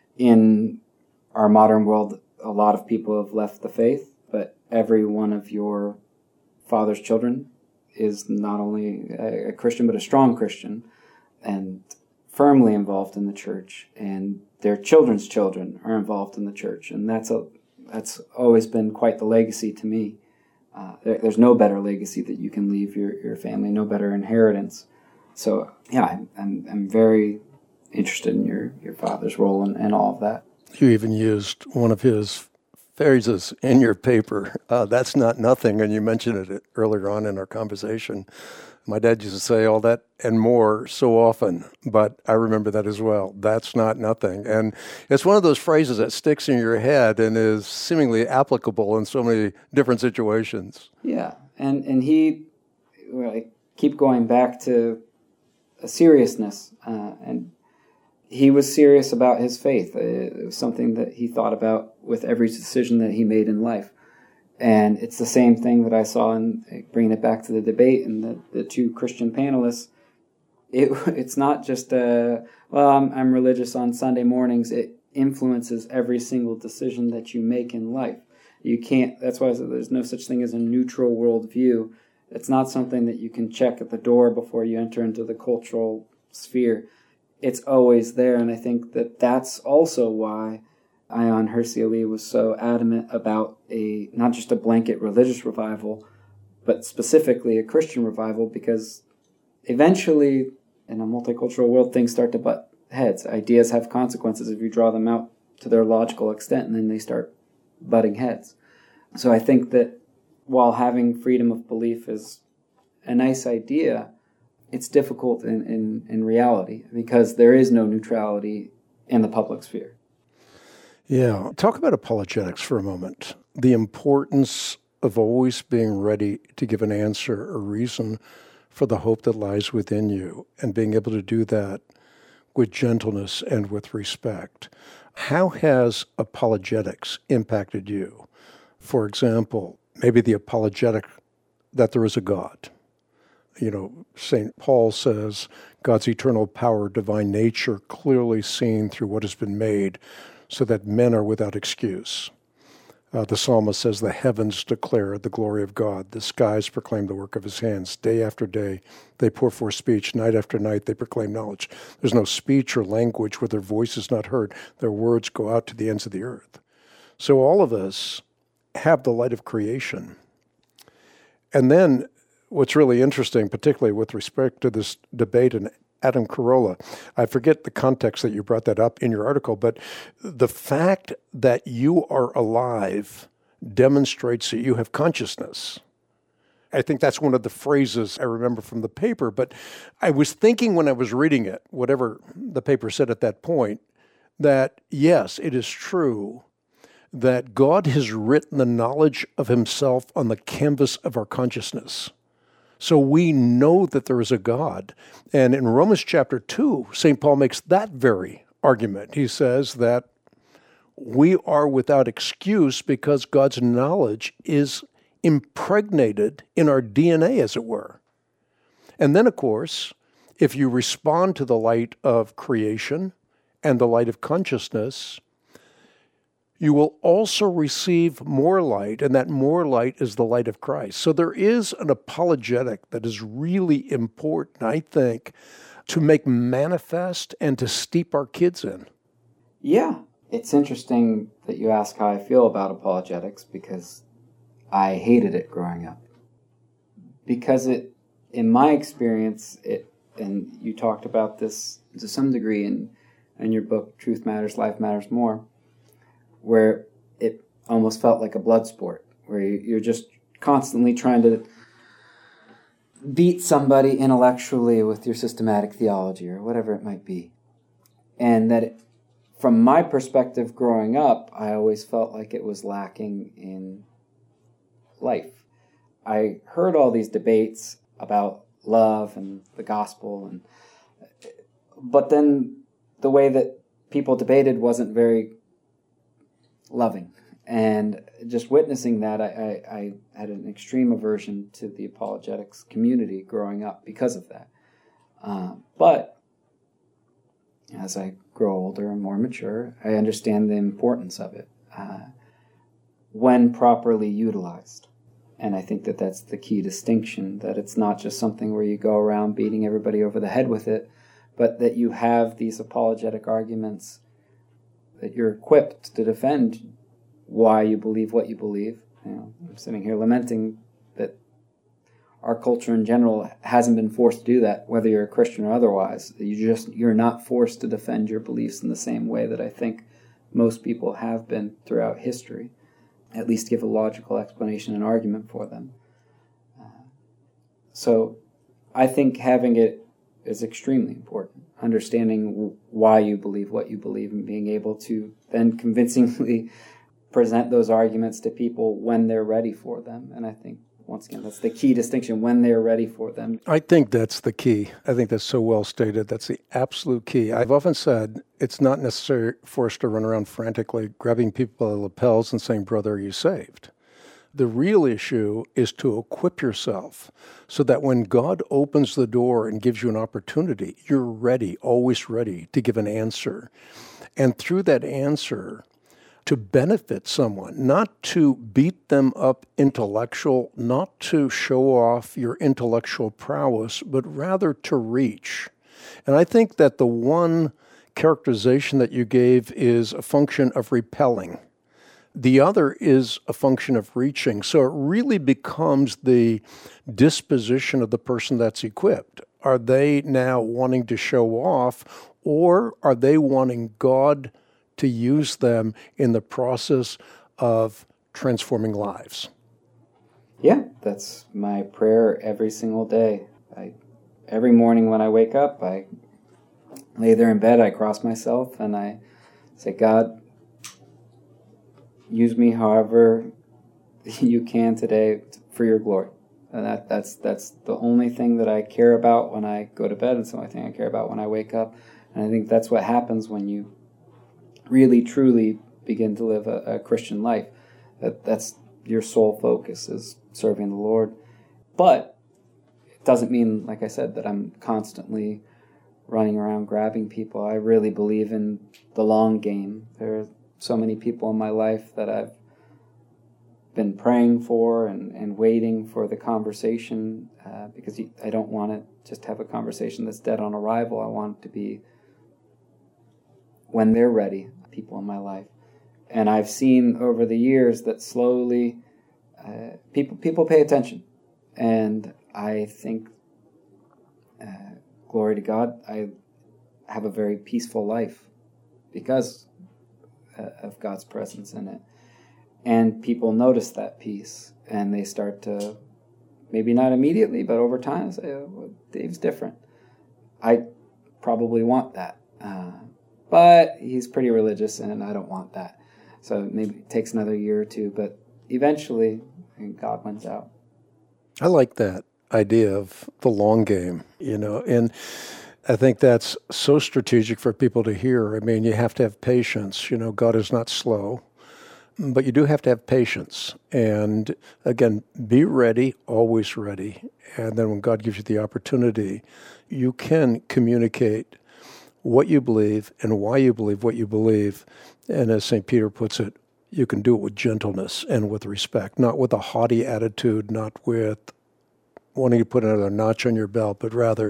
In our modern world, a lot of people have left the faith, but every one of your father's children is not only a Christian, but a strong Christian and firmly involved in the church. And their children's children are involved in the church. And that's a that's always been quite the legacy to me. Uh, there, there's no better legacy that you can leave your, your family, no better inheritance. So, yeah, I'm, I'm, I'm very interested in your, your father's role and, and all of that. You even used one of his phrases in your paper, uh, that's not nothing, and you mentioned it earlier on in our conversation. My dad used to say all that and more so often, but I remember that as well. That's not nothing. And it's one of those phrases that sticks in your head and is seemingly applicable in so many different situations. Yeah, and, and he, well, I keep going back to a seriousness, uh, and he was serious about his faith. It was something that he thought about with every decision that he made in life. And it's the same thing that I saw in bringing it back to the debate and the, the two Christian panelists. It, it's not just, a, well, I'm, I'm religious on Sunday mornings. It influences every single decision that you make in life. You can't, that's why there's no such thing as a neutral worldview. It's not something that you can check at the door before you enter into the cultural sphere. It's always there, and I think that that's also why Ayaan Hirsi Ali was so adamant about a not just a blanket religious revival, but specifically a Christian revival, because eventually, in a multicultural world, things start to butt heads. Ideas have consequences if you draw them out to their logical extent, and then they start butting heads. So I think that while having freedom of belief is a nice idea, it's difficult in, in, in reality because there is no neutrality in the public sphere. Yeah. Talk about apologetics for a moment. The importance of always being ready to give an answer or reason for the hope that lies within you and being able to do that with gentleness and with respect. How has apologetics impacted you? For example, maybe the apologetic that there is a God. You know, Saint Paul says, God's eternal power, divine nature, clearly seen through what has been made, so that men are without excuse. Uh, the psalmist says, the heavens declare the glory of God. The skies proclaim the work of his hands. Day after day, they pour forth speech. Night after night, they proclaim knowledge. There's no speech or language where their voice is not heard. Their words go out to the ends of the earth. So all of us have the light of creation. And then what's really interesting, particularly with respect to this debate in Adam Carolla, I forget the context that you brought that up in your article, but the fact that you are alive demonstrates that you have consciousness. I think that's one of the phrases I remember from the paper, but I was thinking when I was reading it, whatever the paper said at that point, that yes, it is true that God has written the knowledge of himself on the canvas of our consciousness. So we know that there is a God. And in Romans chapter two, Saint Paul makes that very argument. He says that we are without excuse because God's knowledge is impregnated in our D N A, as it were. And then, of course, if you respond to the light of creation and the light of consciousness, you will also receive more light, and that more light is the light of Christ. So there is an apologetic that is really important, I think, to make manifest and to steep our kids in. Yeah. It's interesting that you ask how I feel about apologetics, because I hated it growing up. Because it, in my experience, it, and you talked about this to some degree in, in your book, Truth Matters, Life Matters More, where it almost felt like a blood sport, where you're just constantly trying to beat somebody intellectually with your systematic theology or whatever it might be. And that it, from my perspective growing up, I always felt like it was lacking in life. I heard all these debates about love and the gospel, and but then the way that people debated wasn't very loving. And just witnessing that, I, I, I had an extreme aversion to the apologetics community growing up because of that. Uh, but as I grow older and more mature, I understand the importance of it uh, when properly utilized. And I think that that's the key distinction, that it's not just something where you go around beating everybody over the head with it, but that you have these apologetic arguments, that you're equipped to defend why you believe what you believe. You know, I'm sitting here lamenting that our culture in general hasn't been forced to do that, whether you're a Christian or otherwise. You just you're not forced to defend your beliefs in the same way that I think most people have been throughout history. At least give a logical explanation and argument for them. Uh, so I think having it is extremely important. Understanding w- why you believe what you believe and being able to then convincingly present those arguments to people when they're ready for them. And I think, once again, that's the key distinction, when they're ready for them. I think that's the key. I think that's so well stated. That's the absolute key. I've often said it's not necessary for us to run around frantically grabbing people by the lapels and saying, brother, are you saved? The real issue is to equip yourself so that when God opens the door and gives you an opportunity, you're ready, always ready to give an answer. And through that answer, to benefit someone, not to beat them up intellectual, not to show off your intellectual prowess, but rather to reach. And I think that the one characterization that you gave is a function of repelling. The other is a function of reaching. So it really becomes the disposition of the person that's equipped. Are they now wanting to show off, or are they wanting God to use them in the process of transforming lives? Yeah, that's my prayer every single day. I, every morning when I wake up, I lay there in bed, I cross myself, and I say, God, use me however you can today for your glory. And that, that's that's the only thing that I care about when I go to bed. It's the only thing I care about when I wake up. And I think that's what happens when you really, truly begin to live a, a Christian life. That that's your sole focus, is serving the Lord. But it doesn't mean, like I said, that I'm constantly running around grabbing people. I really believe in the long game. There are so many people in my life that I've been praying for and, and waiting for the conversation, uh, because I don't want to just have a conversation that's dead on arrival. I want it to be when they're ready, people in my life. And I've seen over the years that slowly uh, people people pay attention. And I think, uh, glory to God, I have a very peaceful life because uh, of God's presence in it. And people notice that peace, and they start to, maybe not immediately, but over time, say, oh, well, Dave's different. I probably want that. Uh, But he's pretty religious, and I don't want that. So maybe it takes another year or two, but eventually God wins out. I like that idea of the long game, you know, and I think that's so strategic for people to hear. I mean, you have to have patience. You know, God is not slow, but you do have to have patience. And again, be ready, always ready. And then when God gives you the opportunity, you can communicate what you believe and why you believe what you believe. And as Saint Peter puts it, you can do it with gentleness and with respect, not with a haughty attitude, not with wanting to put another notch on your belt, but rather,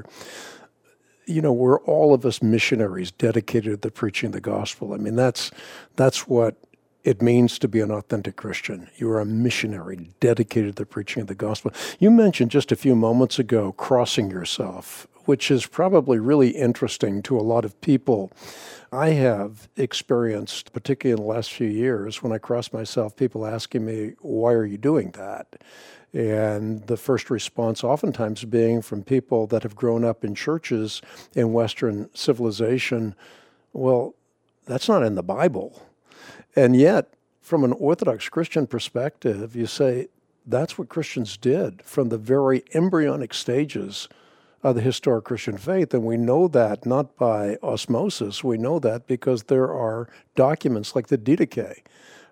you know, we're all of us missionaries dedicated to the preaching of the gospel. I mean, that's that's what it means to be an authentic Christian. You are a missionary dedicated to the preaching of the gospel. You mentioned just a few moments ago crossing yourself, which is probably really interesting to a lot of people. I have experienced, particularly in the last few years, when I cross myself, people asking me, why are you doing that? And the first response oftentimes being from people that have grown up in churches in Western civilization, well, that's not in the Bible. And yet, from an Orthodox Christian perspective, you say, that's what Christians did from the very embryonic stages of the historic Christian faith. And we know that not by osmosis. We know that because there are documents like the Didache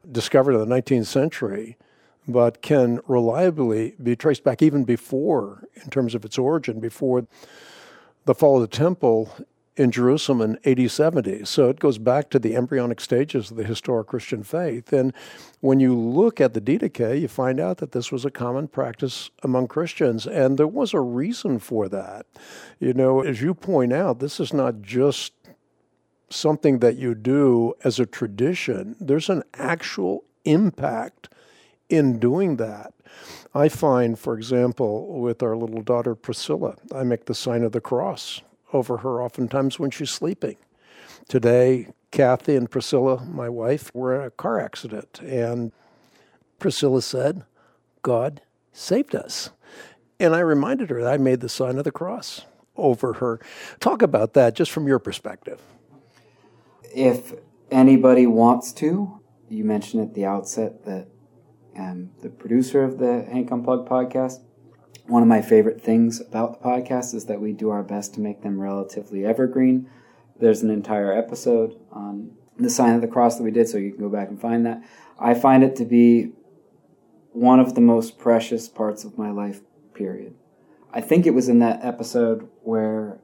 discovered in the nineteenth century, but can reliably be traced back even before, in terms of its origin, before the fall of the temple in Jerusalem in A D seventy. So it goes back to the embryonic stages of the historic Christian faith. And when you look at the Didache, you find out that this was a common practice among Christians, and there was a reason for that. You know, as you point out, this is not just something that you do as a tradition. There's an actual impact in doing that. I find, for example, with our little daughter Priscilla, I make the sign of the cross over her oftentimes when she's sleeping. Today, Kathy and Priscilla, my wife, were in a car accident, and Priscilla said, "God saved us." And I reminded her that I made the sign of the cross over her. Talk about that just from your perspective. If anybody wants to, you mentioned at the outset that um, the producer of the Hank Unplugged podcast, one of my favorite things about the podcast is that we do our best to make them relatively evergreen. There's an entire episode on the sign of the cross that we did, so you can go back and find that. I find it to be one of the most precious parts of my life, period. I think it was in that episode where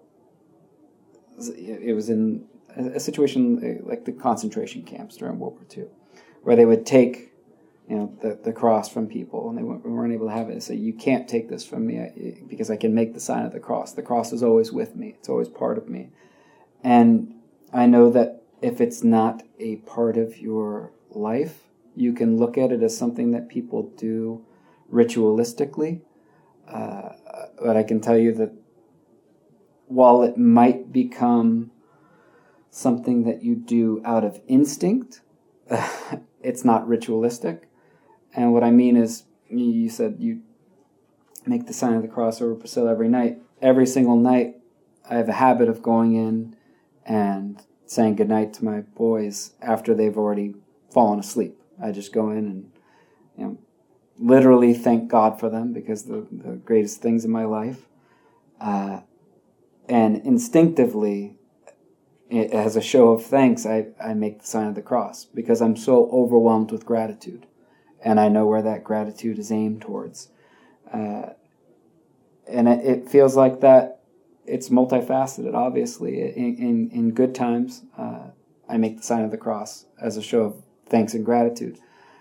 it was in a situation like the concentration camps during World War Two, where they would take you know, the, the cross from people, and they weren't able to have it. So you can't take this from me because I can make the sign of the cross. The cross is always with me. It's always part of me. And I know that if it's not a part of your life, you can look at it as something that people do ritualistically. Uh, but I can tell you that while it might become something that you do out of instinct, it's not ritualistic. And what I mean is, you said you make the sign of the cross over Priscilla every night. Every single night, I have a habit of going in and saying goodnight to my boys after they've already fallen asleep. I just go in and, you know, literally thank God for them because they're the greatest things in my life. Uh, and instinctively, as a show of thanks, I, I make the sign of the cross because I'm so overwhelmed with gratitude. And I know where that gratitude is aimed towards. Uh, and it, it feels like that it's multifaceted, obviously. In, in, in good times, uh, I make the sign of the cross as a show of thanks and gratitude.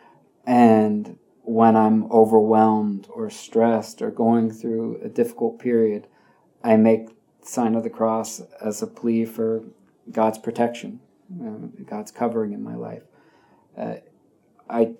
And when I'm overwhelmed or stressed or going through a difficult period, I make the sign of the cross as a plea for God's protection, um, God's covering in my life. Uh, I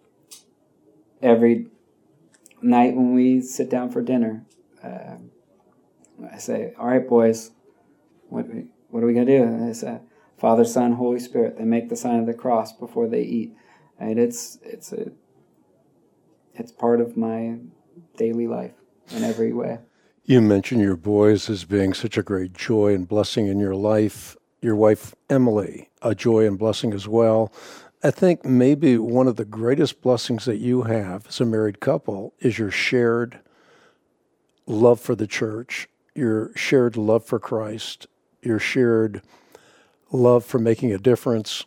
every night when we sit down for dinner, uh, I say, "All right, boys, what what are we gonna do?" And I say, "Father, Son, Holy Spirit." They make the sign of the cross before they eat, and it's it's a it's part of my daily life in every way. You mentioned your boys as being such a great joy and blessing in your life. Your wife, Emily, a joy and blessing as well. I think maybe one of the greatest blessings that you have as a married couple is your shared love for the church, your shared love for Christ, your shared love for making a difference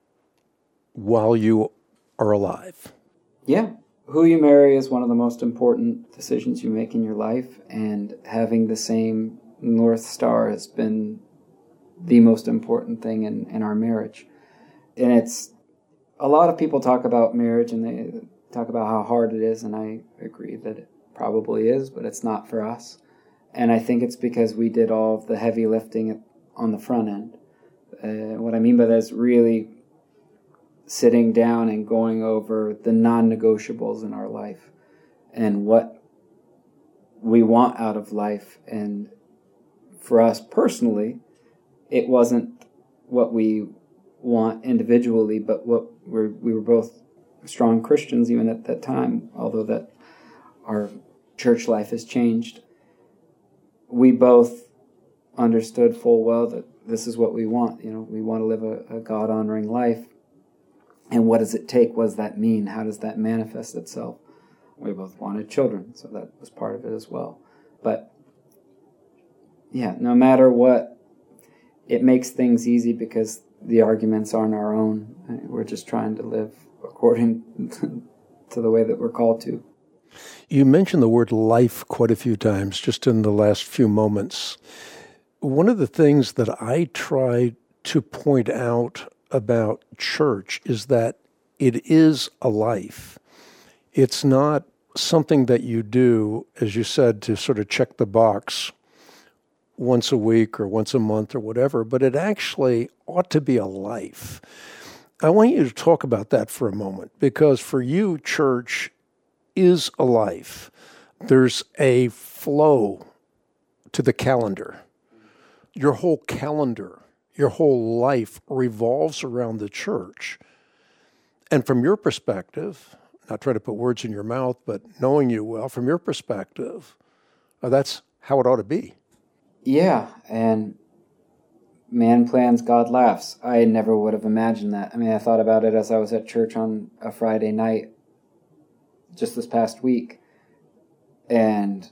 while you are alive. Yeah. Who you marry is one of the most important decisions you make in your life, and having the same North Star has been the most important thing in, in our marriage. And it's, a lot of people talk about marriage and they talk about how hard it is, and I agree that it probably is, but it's not for us. And I think it's because we did all of the heavy lifting on the front end. Uh, what I mean by that is really sitting down and going over the non-negotiables in our life and what we want out of life. And for us personally, it wasn't what we want individually, but what we're, we were both strong Christians even at that time, although that our church life has changed. We both understood full well that this is what we want. You know, we want to live a, a God-honoring life. And what does it take? What does that mean? How does that manifest itself? We both wanted children, so that was part of it as well. But yeah, no matter what, it makes things easy because the arguments aren't our own. We're just trying to live according to the way that we're called to. You mentioned the word life quite a few times just in the last few moments. One of the things that I try to point out about church is that it is a life. It's not something that you do, as you said, to sort of check the box once a week or once a month or whatever, but it actually ought to be a life. I want you to talk about that for a moment, because for you, church is a life. There's a flow to the calendar. Your whole calendar, your whole life revolves around the church. And from your perspective, not trying to put words in your mouth, but knowing you well, from your perspective, uh, that's how it ought to be. Yeah, and man plans, God laughs. I never would have imagined that. I mean, I thought about it as I was at church on a Friday night just this past week, and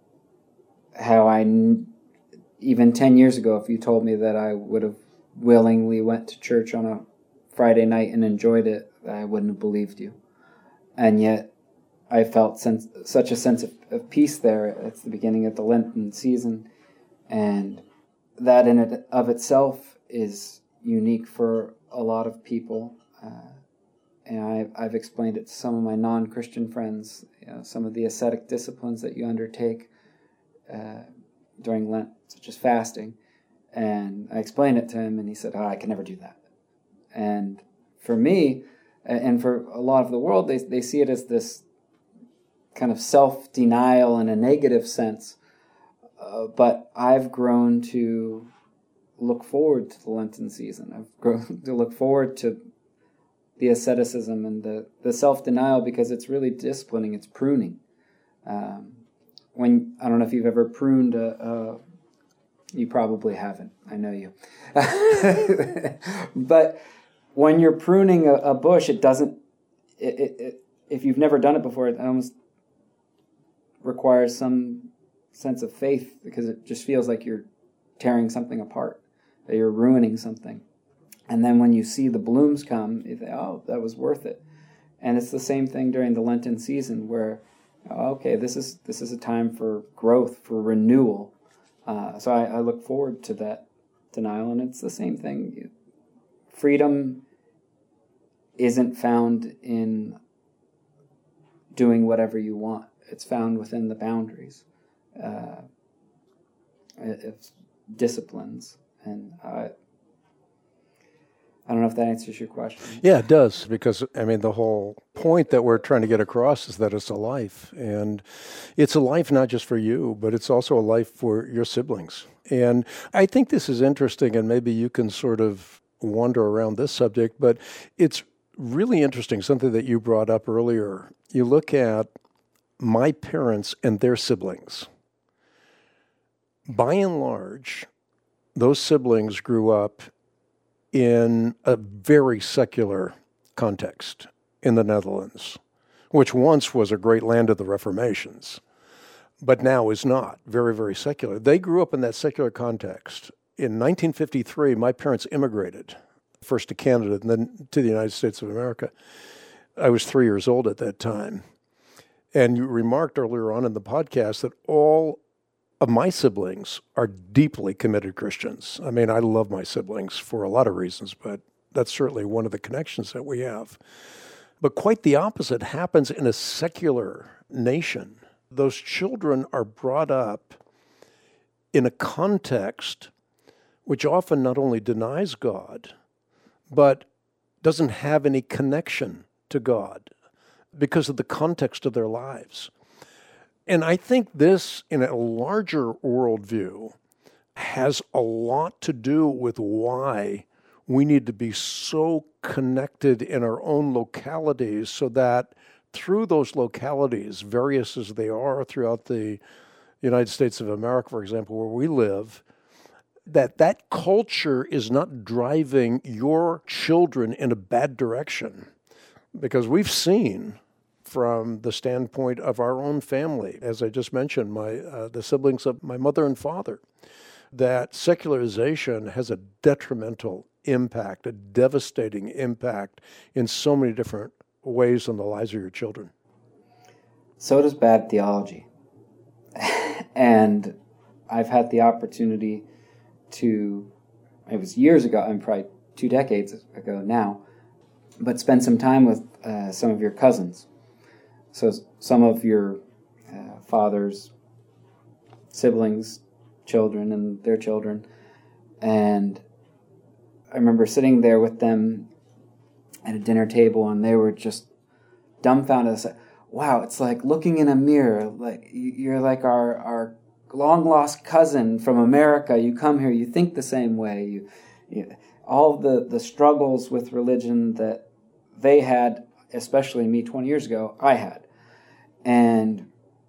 how I, even ten years ago, if you told me that I would have willingly went to church on a Friday night and enjoyed it, I wouldn't have believed you. And yet, I felt sense, such a sense of, of peace there. It's the beginning of the Lenten season, and that in it of itself is unique for a lot of people. Uh, and I've, I've explained it to some of my non-Christian friends, you know, some of the ascetic disciplines that you undertake uh, during Lent, such as fasting. And I explained it to him, and he said, oh, I can never do that. And for me, and for a lot of the world, they they see it as this kind of self-denial in a negative sense. Uh, but I've grown to look forward to the Lenten season. I've grown to look forward to the asceticism and the, the self-denial, because it's really disciplining, it's pruning. Um, when I don't know if you've ever pruned a, a you probably haven't, I know you. But when you're pruning a, a bush, it doesn't, it, it, it, if you've never done it before, it almost requires some sense of faith, because it just feels like you're tearing something apart, that you're ruining something. And then when you see the blooms come, you think, oh, that was worth it. And it's the same thing during the Lenten season, where, oh, okay, this is this is a time for growth, for renewal. Uh, so I, I look forward to that denial, and it's the same thing. Freedom isn't found in doing whatever you want. It's found within the boundaries. Uh, it's disciplines, and I, I don't know if that answers your question. Yeah, it does, because, I mean, the whole point that we're trying to get across is that it's a life, and it's a life not just for you, but it's also a life for your siblings. And I think this is interesting, and maybe you can sort of wander around this subject, but it's really interesting, something that you brought up earlier. You look at my parents and their siblings. By and large, those siblings grew up in a very secular context in the Netherlands, which once was a great land of the Reformations, but now is not, very, very secular. They grew up in that secular context. In nineteen fifty-three, my parents immigrated, first to Canada and then to the United States of America. I was three years old at that time. And you remarked earlier on in the podcast that all of my siblings are deeply committed Christians. I mean, I love my siblings for a lot of reasons, but that's certainly one of the connections that we have. But quite the opposite happens in a secular nation. Those children are brought up in a context which often not only denies God, but doesn't have any connection to God because of the context of their lives. And I think this, in a larger worldview, has a lot to do with why we need to be so connected in our own localities, so that through those localities, various as they are throughout the United States of America, for example, where we live, that that culture is not driving your children in a bad direction. Because we've seen, from the standpoint of our own family, as I just mentioned, my uh, the siblings of my mother and father, that secularization has a detrimental impact, a devastating impact in so many different weighs on the lives of your children. So does bad theology. And I've had the opportunity to, it was years ago, I'm probably two decades ago now, but spend some time with uh, some of your cousins. So some of your uh, father's siblings, children, and their children. And I remember sitting there with them at a dinner table, and they were just dumbfounded. It's like, wow, it's like looking in a mirror. Like you're like our our long lost cousin from America. You come here, you think the same way. You, you all the the struggles with religion that they had, especially me twenty years ago, I had. And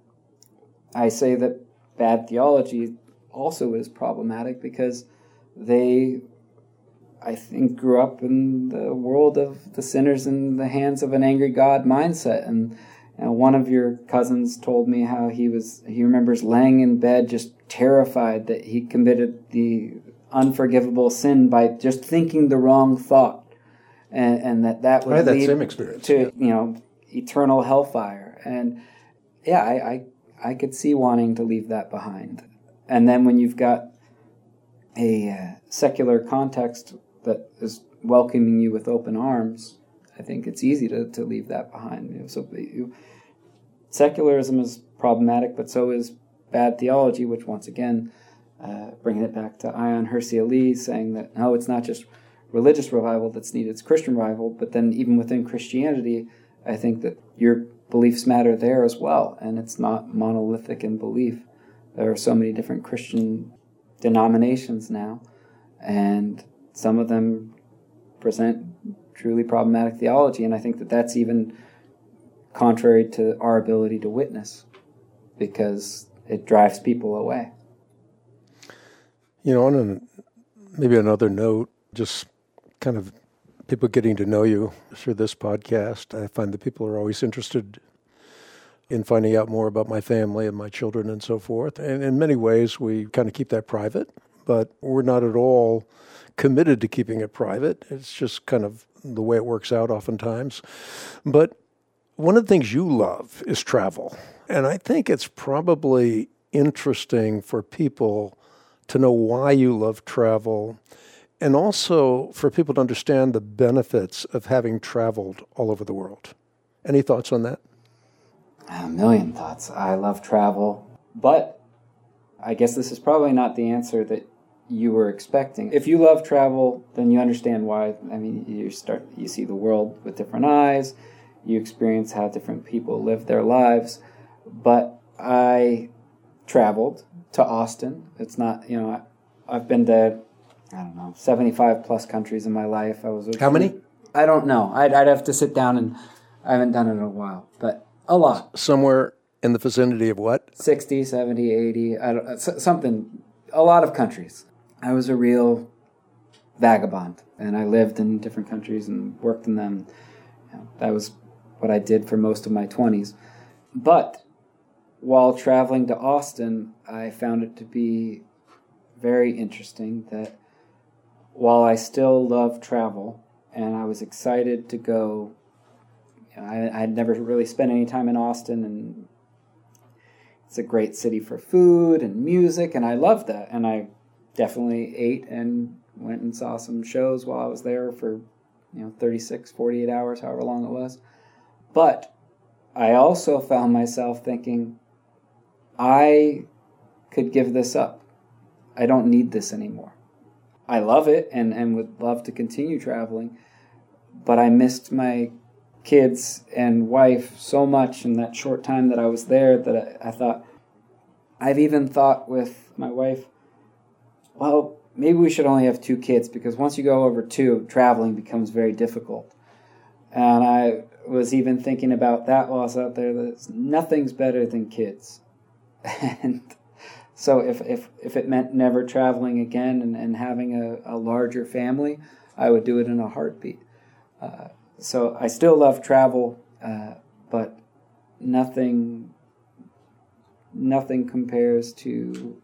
I say that bad theology also is problematic because they, I think, grew up in the world of the sinners in the hands of an angry God mindset. And you know, one of your cousins told me how he was, he remembers laying in bed just terrified that he committed the unforgivable sin by just thinking the wrong thought. And, and that that would I had that lead same experience. to, you know, eternal hellfire. And yeah, I, I I could see wanting to leave that behind. And then when you've got a uh, secular context that is welcoming you with open arms, I think it's easy to, to leave that behind. You know, so you, secularism is problematic, but so is bad theology, which once again, uh, bringing it back to Ayaan Hirsi Ali, saying that, no, it's not just religious revival that's needed, it's Christian revival, but then even within Christianity, I think that your beliefs matter there as well, and it's not monolithic in belief. There are so many different Christian denominations now, and some of them present truly problematic theology, and I think that that's even contrary to our ability to witness, because it drives people away. You know, on an, maybe another note, just kind of people getting to know you through this podcast. I find that people are always interested in finding out more about my family and my children and so forth. And in many ways, we kind of keep that private, but we're not at all committed to keeping it private. It's just kind of the way it works out oftentimes. But one of the things you love is travel. And I think it's probably interesting for people to know why you love travel, and also for people to understand the benefits of having traveled all over the world. Any thoughts on that? A million thoughts. I love travel, but I guess this is probably not the answer that you were expecting. If you love travel, then you understand why. I mean, you start, you see the world with different eyes, you experience how different people live their lives. But I traveled to Austin. It's not, you know, I, I've been to, I don't know, seventy-five plus countries in my life. I was. How many? I don't know. I'd, I'd have to sit down, and I haven't done it in a while, but a lot. Somewhere in the vicinity of what? sixty, seventy, eighty, I don't, something, a lot of countries. I was a real vagabond, and I lived in different countries and worked in them. You know, that was what I did for most of my twenties. But while traveling to Austin, I found it to be very interesting that while I still love travel, and I was excited to go, you know, I, I had never really spent any time in Austin, and it's a great city for food and music, and I loved that. And I definitely ate and went and saw some shows while I was there for, you know, thirty-six, forty-eight hours, however long it was. But I also found myself thinking, I could give this up. I don't need this anymore. I love it and, and would love to continue traveling, but I missed my kids and wife so much in that short time that I was there that I, I thought, I've even thought with my wife, well, maybe we should only have two kids, because once you go over two, traveling becomes very difficult. And I was even thinking about that while I was out there, that nothing's better than kids. And so if, if, if it meant never traveling again and, and having a, a larger family, I would do it in a heartbeat. Uh, so I still love travel, uh, but nothing nothing compares to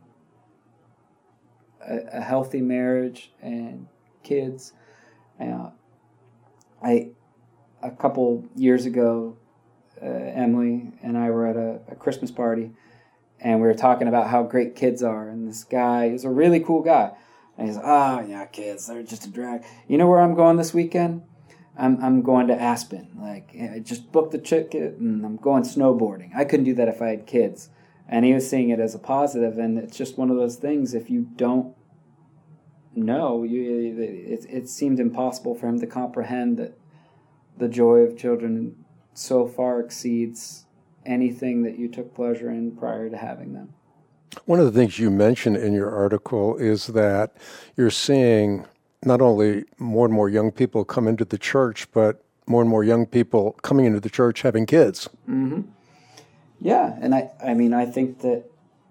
a, a healthy marriage and kids. Uh, I a couple years ago, uh, Emily and I were at a, a Christmas party, and we were talking about how great kids are. And this guy is a really cool guy. And he's like, oh, yeah, kids, they're just a drag. You know where I'm going this weekend? I'm I'm going to Aspen. Like, I just booked the ticket, and I'm going snowboarding. I couldn't do that if I had kids. And he was seeing it as a positive, and it's just one of those things. If you don't know, you, it, it seemed impossible for him to comprehend that the joy of children so far exceeds anything that you took pleasure in prior to having them. One of the things you mentioned in your article is that you're seeing not only more and more young people come into the church, but more and more young people coming into the church having kids. Mm-hmm. Yeah, and I, I mean, I think that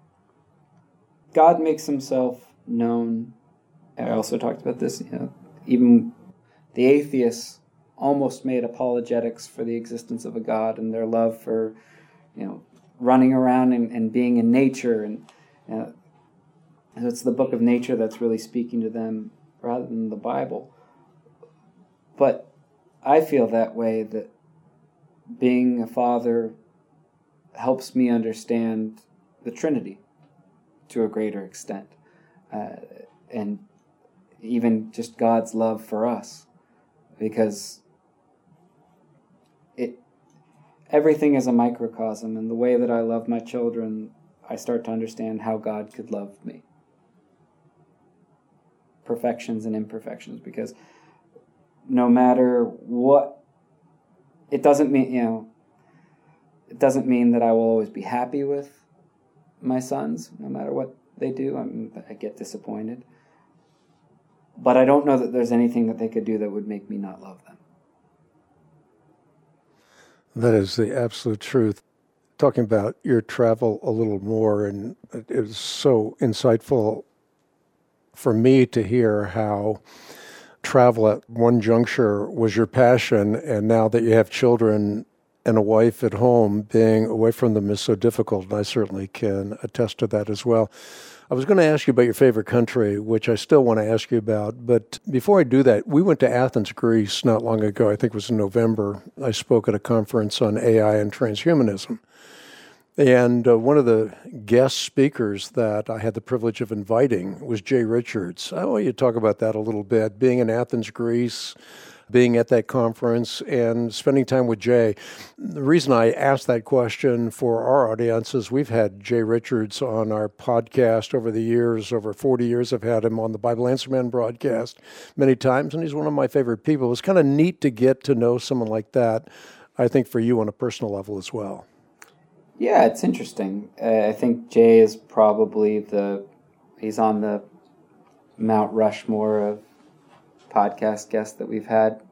God makes himself known. I also talked about this, you know, even the atheists almost made apologetics for the existence of a God and their love for, you know, running around and, and being in nature. And you know, it's the book of nature that's really speaking to them rather than the Bible. But I feel that way, that being a father helps me understand the Trinity to a greater extent. Uh, and even just God's love for us. Because it everything is a microcosm, and the way that I love my children, I start to understand how God could love me. Perfections and imperfections, because no matter what, it doesn't mean, you know, it doesn't mean that I will always be happy with my sons, no matter what they do. I mean, I get disappointed. But I don't know that there's anything that they could do that would make me not love them. That is the absolute truth. Talking about your travel a little more, and it is so insightful for me to hear how travel at one juncture was your passion, and now that you have children and a wife at home, being away from them is so difficult, and I certainly can attest to that as well. I was going to ask you about your favorite country, which I still want to ask you about. But before I do that, we went to Athens, Greece not long ago. I think it was in November. I spoke at a conference on A I and transhumanism. And uh, one of the guest speakers that I had the privilege of inviting was Jay Richards. I want you to talk about that a little bit, being in Athens, Greece, being at that conference and spending time with Jay. The reason I asked that question for our audience is we've had Jay Richards on our podcast over the years. Over forty years, I've had him on the Bible Answer Man broadcast many times, and he's one of my favorite people. It was kind of neat to get to know someone like that, I think, for you on a personal level as well. Yeah, it's interesting. Uh, I think Jay is probably the, he's on the Mount Rushmore of podcast guest that we've had.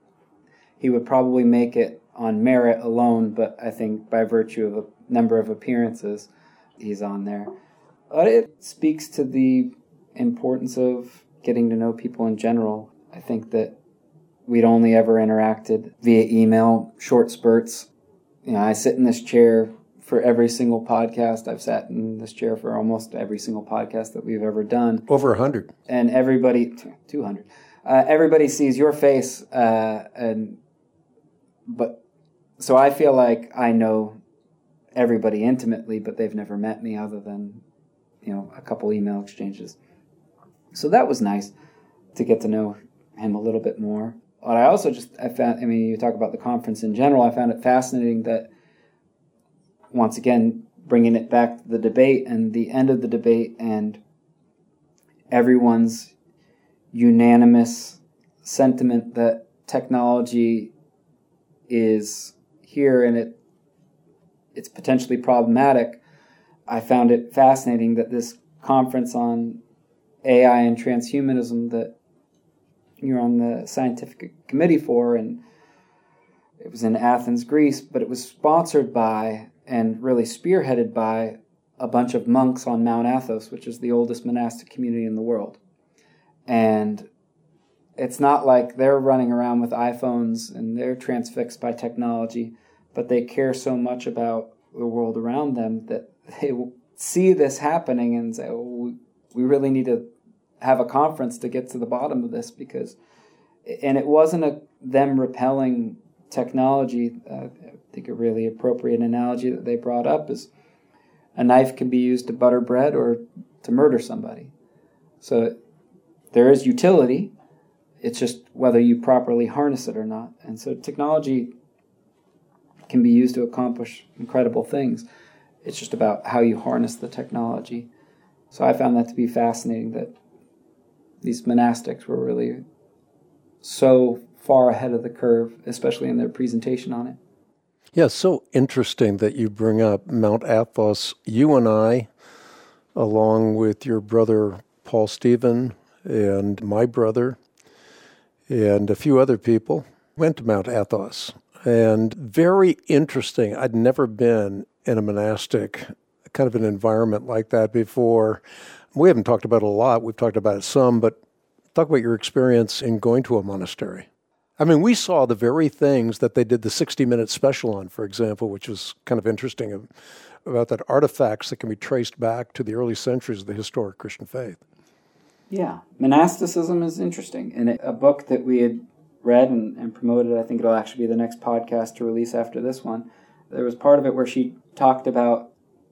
He would probably make it on merit alone, but I think by virtue of a number of appearances, he's on there. But it speaks to the importance of getting to know people in general. I think that we'd only ever interacted via email, short spurts. You know, I sit in this chair for every single podcast. I've sat in this chair for almost every single podcast that we've ever done. Over one hundred. And everybody, two hundred. Uh, everybody sees your face, uh, and but so I feel like I know everybody intimately, but they've never met me other than, you know, a couple email exchanges. So that was nice to get to know him a little bit more. But I also just I found, I mean, you talk about the conference in general. I found it fascinating that, once again, bringing it back to the debate and the end of the debate and everyone's unanimous sentiment that technology is here and it it's potentially problematic. I found it fascinating that this conference on A I and transhumanism that you're on the scientific committee for, and it was in Athens, Greece, but it was sponsored by and really spearheaded by a bunch of monks on Mount Athos, which is the oldest monastic community in the world. And it's not like they're running around with iPhones and they're transfixed by technology, but they care so much about the world around them that they see this happening and say, oh, we really need to have a conference to get to the bottom of this. Because, and it wasn't a, them repelling technology, uh, I think a really appropriate analogy that they brought up is a knife can be used to butter bread or to murder somebody. So there is utility. It's just whether you properly harness it or not. And so technology can be used to accomplish incredible things. It's just about how you harness the technology. So I found that to be fascinating, that these monastics were really so far ahead of the curve, especially in their presentation on it. Yeah, so interesting that you bring up Mount Athos. You and I, along with your brother Paul Stephen and my brother and a few other people, went to Mount Athos. And very interesting. I'd never been in a monastic kind of an environment like that before. We haven't talked about it a lot. We've talked about it some, but talk about your experience in going to a monastery. I mean, we saw the very things that they did the sixty-minute special on, for example, which was kind of interesting, about that artifacts that can be traced back to the early centuries of the historic Christian faith. Yeah, monasticism is interesting. And a book that we had read and, and promoted, I think it'll actually be the next podcast to release after this one, there was part of it where she talked about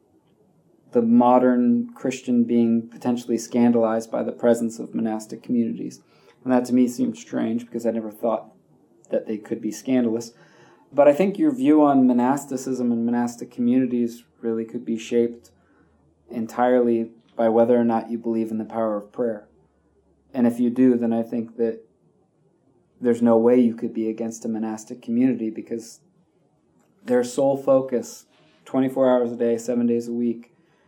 the modern Christian being potentially scandalized by the presence of monastic communities. And that to me seemed strange because I never thought that they could be scandalous. But I think your view on monasticism and monastic communities really could be shaped entirely by whether or not you believe in the power of prayer. And if you do, then I think that there's no way you could be against a monastic community, because their sole focus, twenty-four hours a day, seven days a week,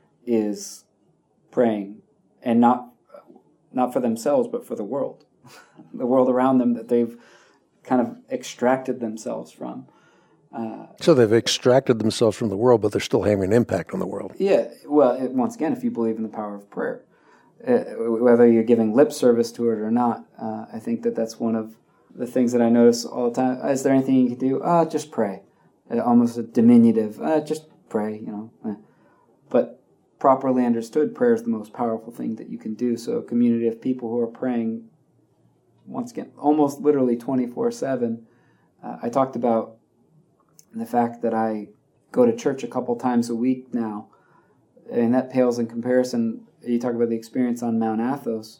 is praying, and not not for themselves, but for the world, the world around them that they've kind of extracted themselves from. Uh, so they've extracted themselves from the world, but they're still having an impact on the world. Yeah, well, it, once again, if you believe in the power of prayer, uh, whether you're giving lip service to it or not, uh, I think that that's one of the things that I notice all the time. Is there anything you can do? Ah, uh, just pray. Uh, almost a diminutive, uh, just pray, you know. Uh, but properly understood, prayer is the most powerful thing that you can do. So a community of people who are praying, once again, almost literally twenty-four seven. Uh, I talked about the fact that I go to church a couple times a week now, and that pales in comparison. You talk about the experience on Mount Athos,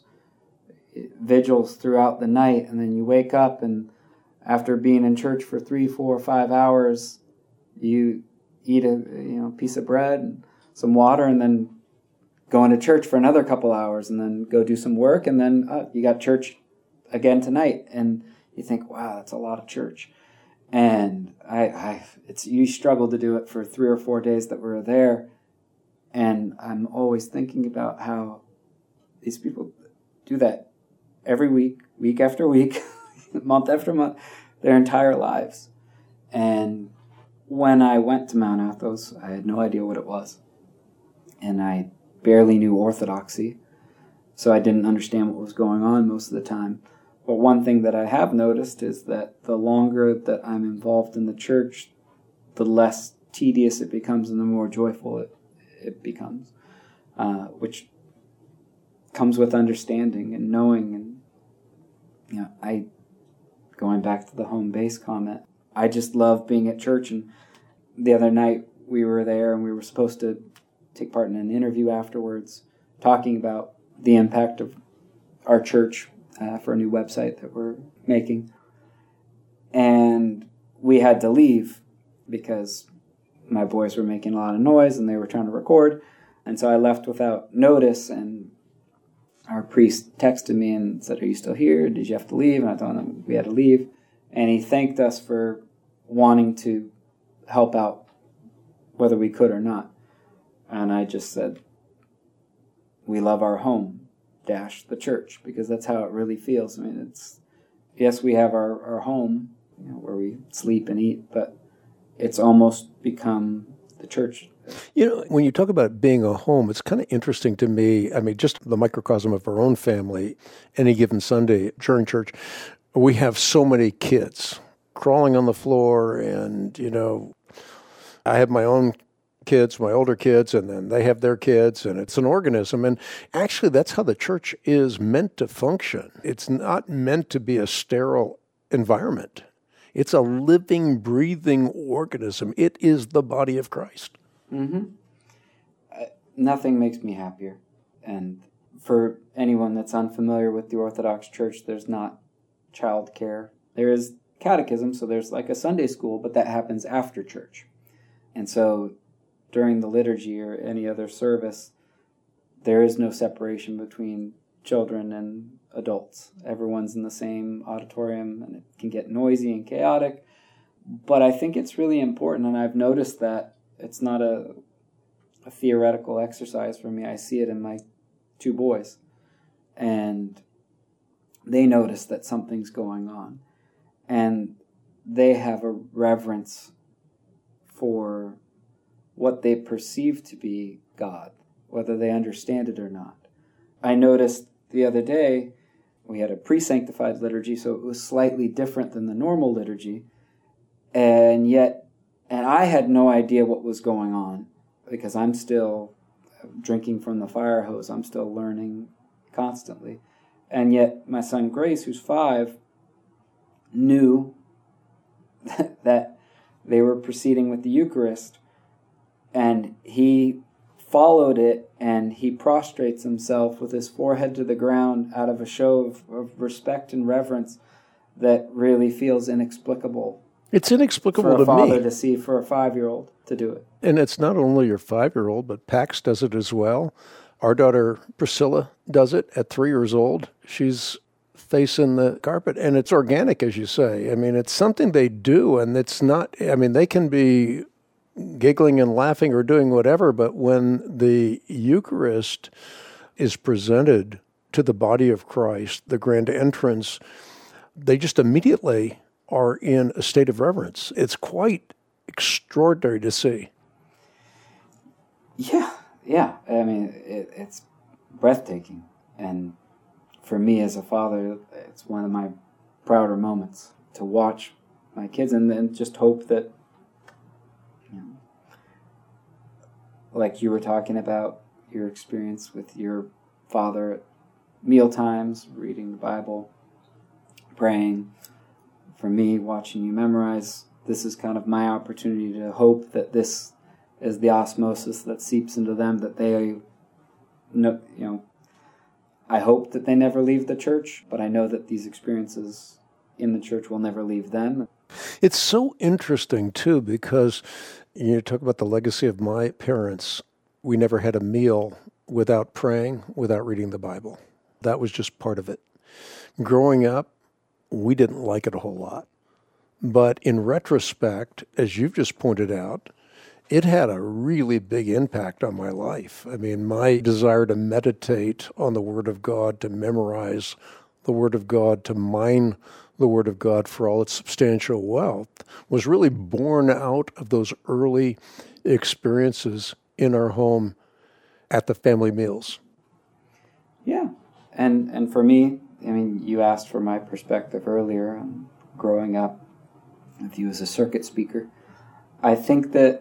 vigils throughout the night, and then you wake up, and after being in church for three, four, five hours, you eat a you know piece of bread and some water, and then go into church for another couple hours, and then go do some work, and then uh, you got church again tonight, and you think, wow, that's a lot of church. And I, I, it's you struggle to do it for three or four days that we're there, and I'm always thinking about how these people do that every week, week after week, month after month, their entire lives. And when I went to Mount Athos, I had no idea what it was, and I barely knew Orthodoxy, so I didn't understand what was going on most of the time. But one thing that I have noticed is that the longer that I'm involved in the church, the less tedious it becomes and the more joyful it, it becomes, uh, which comes with understanding and knowing. And you know, I, going back to the home base comment, I just love being at church. And the other night we were there and we were supposed to take part in an interview afterwards, talking about the impact of our church Uh, for a new website that we're making. And we had to leave because my boys were making a lot of noise and they were trying to record. And so I left without notice, and our priest texted me and said, "Are you still here? Did you have to leave?" And I told him we had to leave. And he thanked us for wanting to help out whether we could or not. And I just said, "We love our home, dash the church," because that's how it really feels. I mean, it's, yes, we have our, our home, you know, where we sleep and eat, but it's almost become the church. You know, when you talk about being a home, it's kind of interesting to me. I mean, just the microcosm of our own family, any given Sunday during church, we have so many kids crawling on the floor, and, you know, I have my own kids, my older kids, and then they have their kids, and it's an organism. And actually, that's how the church is meant to function. It's not meant to be a sterile environment. It's a living, breathing organism. It is the body of Christ. Mm-hmm. Uh, nothing makes me happier. And for anyone that's unfamiliar with the Orthodox Church, there's not child care. There is catechism, so there's like a Sunday school, but that happens after church. And so during the liturgy or any other service, there is no separation between children and adults. Everyone's in the same auditorium, and it can get noisy and chaotic. But I think it's really important, and I've noticed that it's not a, a theoretical exercise for me. I see it in my two boys, and they notice that something's going on, and they have a reverence for what they perceive to be God, whether they understand it or not. I noticed the other day, we had a pre-sanctified liturgy, so it was slightly different than the normal liturgy, and yet, and I had no idea what was going on, because I'm still drinking from the fire hose. I'm still learning constantly. And yet my son Grace, who's five, knew that they were proceeding with the Eucharist, and he followed it, and he prostrates himself with his forehead to the ground out of a show of, of respect and reverence that really feels inexplicable. It's inexplicable for a to father me. to see, for a five-year-old to do it. And it's not only your five-year-old, but Pax does it as well. Our daughter Priscilla does it at three years old. She's facing the carpet, and it's organic, as you say. I mean, it's something they do, and it's not, I mean, they can be giggling and laughing or doing whatever, but when the Eucharist is presented to the body of Christ, the grand entrance, they just immediately are in a state of reverence. It's quite extraordinary to see. Yeah, yeah. I mean, it, it's breathtaking. And for me as a father, it's one of my prouder moments to watch my kids, and then just hope that, you know, like you were talking about your experience with your father at meal times, reading the Bible, praying. For me, watching you memorize, this is kind of my opportunity to hope that this is the osmosis that seeps into them, that they know, you know, I hope that they never leave the church, but I know that these experiences in the church will never leave them. It's so interesting, too, because you talk about the legacy of my parents. We never had a meal without praying, without reading the Bible. That was just part of it. Growing up, we didn't like it a whole lot. But in retrospect, as you've just pointed out, it had a really big impact on my life. I mean, my desire to meditate on the Word of God, to memorize the Word of God, to mine the Word of God for all its substantial wealth was really born out of those early experiences in our home at the family meals. Yeah. And and for me, I mean, you asked for my perspective earlier on growing up with you as a circuit speaker. I think that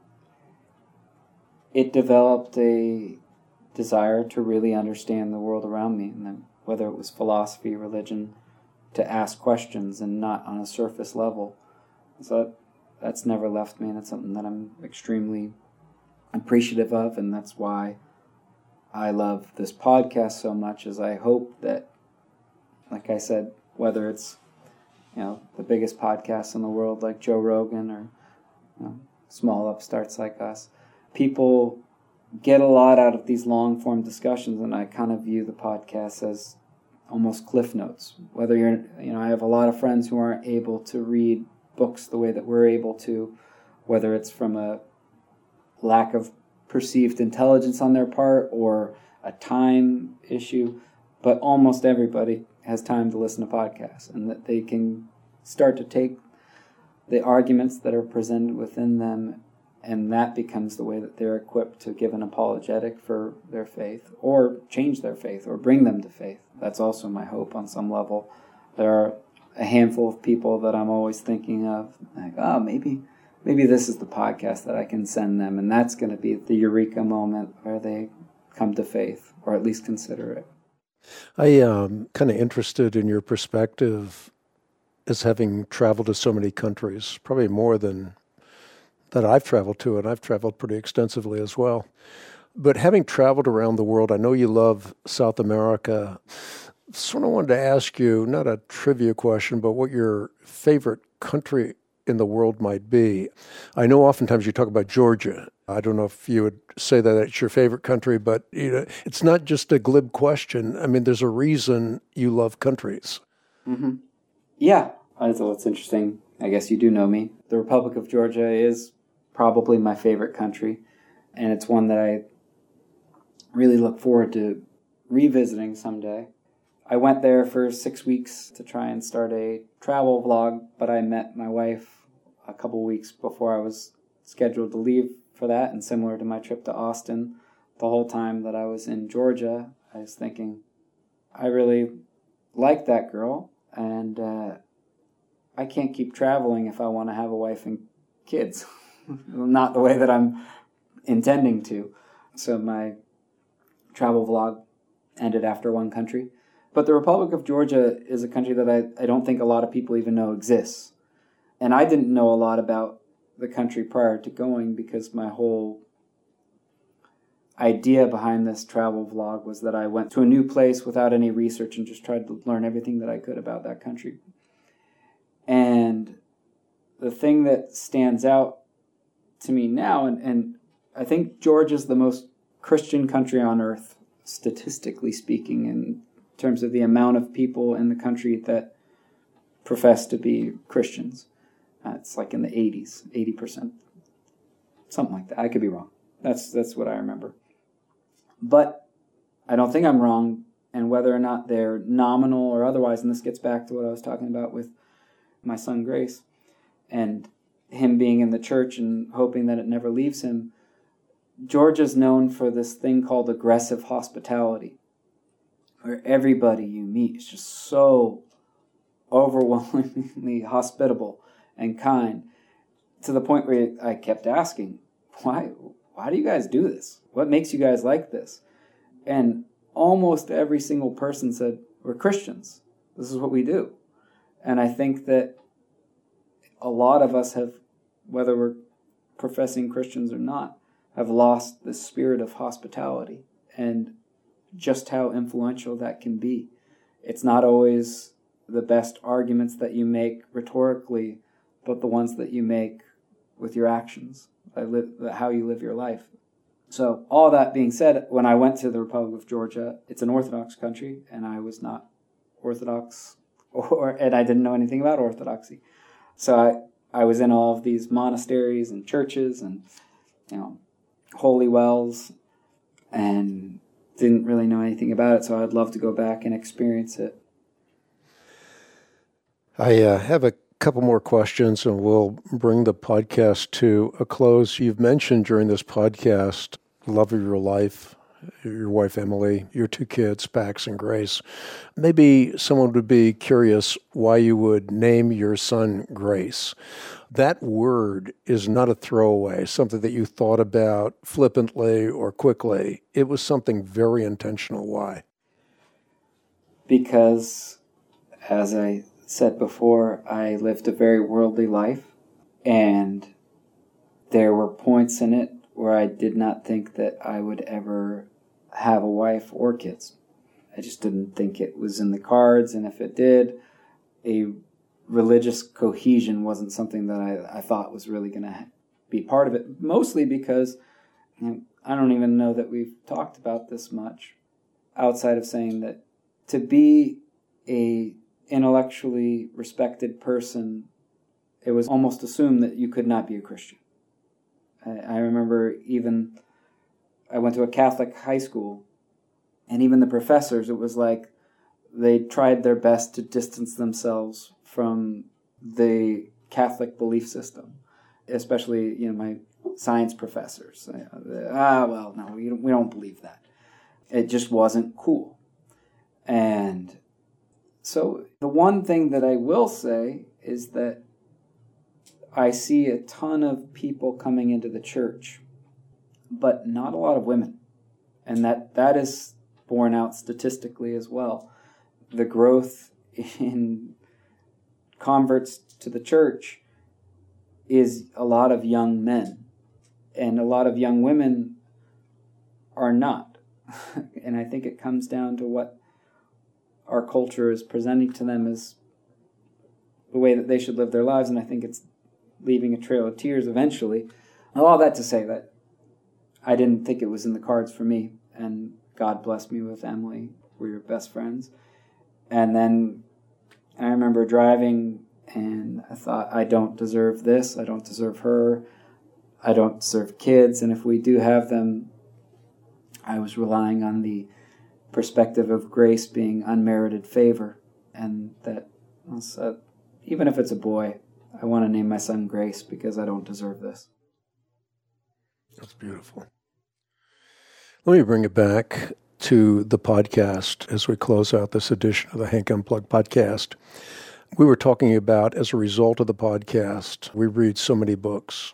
it developed a desire to really understand the world around me, and then whether it was philosophy, religion, to ask questions and not on a surface level. So that's never left me, and it's something that I'm extremely appreciative of, and that's why I love this podcast so much, is I hope that, like I said, whether it's, you know, the biggest podcasts in the world like Joe Rogan, or, you know, small upstarts like us, people get a lot out of these long-form discussions, and I kind of view the podcast as almost cliff notes. Whether you're, you know, I have a lot of friends who aren't able to read books the way that we're able to, whether it's from a lack of perceived intelligence on their part or a time issue, but almost everybody has time to listen to podcasts, and that they can start to take the arguments that are presented within them, and that becomes the way that they're equipped to give an apologetic for their faith, or change their faith, or bring them to faith. That's also my hope on some level. There are a handful of people that I'm always thinking of, like, oh, maybe maybe this is the podcast that I can send them, and that's going to be the eureka moment where they come to faith, or at least consider it. I am kind of interested in your perspective as having traveled to so many countries, probably more than that I've traveled to, and I've traveled pretty extensively as well. But having traveled around the world, I know you love South America. Sort of wanted to ask you, not a trivia question, but what your favorite country in the world might be. I know oftentimes you talk about Georgia. I don't know if you would say that it's your favorite country, but you know, it's not just a glib question. I mean, there's a reason you love countries. Mm-hmm. Yeah, I thought it's interesting. I guess you do know me. The Republic of Georgia is probably my favorite country, and it's one that I really look forward to revisiting someday. I went there for six weeks to try and start a travel vlog, but I met my wife a couple weeks before I was scheduled to leave for that, and similar to my trip to Austin, the whole time that I was in Georgia, I was thinking, I really like that girl, and uh, I can't keep traveling if I want to have a wife and kids. Not the way that I'm intending to. So my travel vlog ended after one country. But the Republic of Georgia is a country that I, I don't think a lot of people even know exists. And I didn't know a lot about the country prior to going, because my whole idea behind this travel vlog was that I went to a new place without any research and just tried to learn everything that I could about that country. And the thing that stands out to me now, and, and I think Georgia's the most Christian country on earth, statistically speaking, in terms of the amount of people in the country that profess to be Christians. Uh, it's like in the eighties, eighty percent. Something like that. I could be wrong. That's that's what I remember. But I don't think I'm wrong, and whether or not they're nominal or otherwise, and this gets back to what I was talking about with my son Grace, and him being in the church and hoping that it never leaves him, Georgia's known for this thing called aggressive hospitality, where everybody you meet is just so overwhelmingly hospitable and kind, to the point where I kept asking, why why do you guys do this? What makes you guys like this? And almost every single person said, we're Christians. This is what we do. And I think that a lot of us have, whether we're professing Christians or not, have lost the spirit of hospitality and just how influential that can be. It's not always the best arguments that you make rhetorically, but the ones that you make with your actions, how you live your life. So all that being said, when I went to the Republic of Georgia, it's an Orthodox country, and I was not Orthodox, or and I didn't know anything about Orthodoxy. So I, I was in all of these monasteries and churches and, you know, holy wells, and didn't really know anything about it, so I'd love to go back and experience it. I uh, have a couple more questions, and we'll bring the podcast to a close. You've mentioned during this podcast love of your life, your wife Emily, your two kids, Pax and Grace. Maybe someone would be curious why you would name your son Grace. That word is not a throwaway, something that you thought about flippantly or quickly. It was something very intentional. Why? Because, as I said before, I lived a very worldly life, and there were points in it where I did not think that I would ever have a wife or kids. I just didn't think it was in the cards, and if it did, a religious cohesion wasn't something that I, I thought was really going to be part of it, mostly because, you know, I don't even know that we've talked about this much, outside of saying that to be a intellectually respected person, it was almost assumed that you could not be a Christian. I, I remember even, I went to a Catholic high school, and even the professors, it was like they tried their best to distance themselves from the Catholic belief system, especially, you know, my science professors. Ah, well, no, we don't, we don't believe that. It just wasn't cool. And so the one thing that I will say is that I see a ton of people coming into the church, but not a lot of women. And that, that is borne out statistically as well. The growth in converts to the church is a lot of young men. And a lot of young women are not. And I think it comes down to what our culture is presenting to them as the way that they should live their lives, and I think it's leaving a trail of tears eventually. All that to say that I didn't think it was in the cards for me, and God blessed me with Emily. We were best friends. And then I remember driving, and I thought, I don't deserve this, I don't deserve her, I don't deserve kids, and if we do have them, I was relying on the perspective of grace being unmerited favor, and that uh, even if it's a boy, I want to name my son Grace because I don't deserve this. That's beautiful. Let me bring it back to the podcast as we close out this edition of the Hank Unplugged podcast. We were talking about, as a result of the podcast, we read so many books.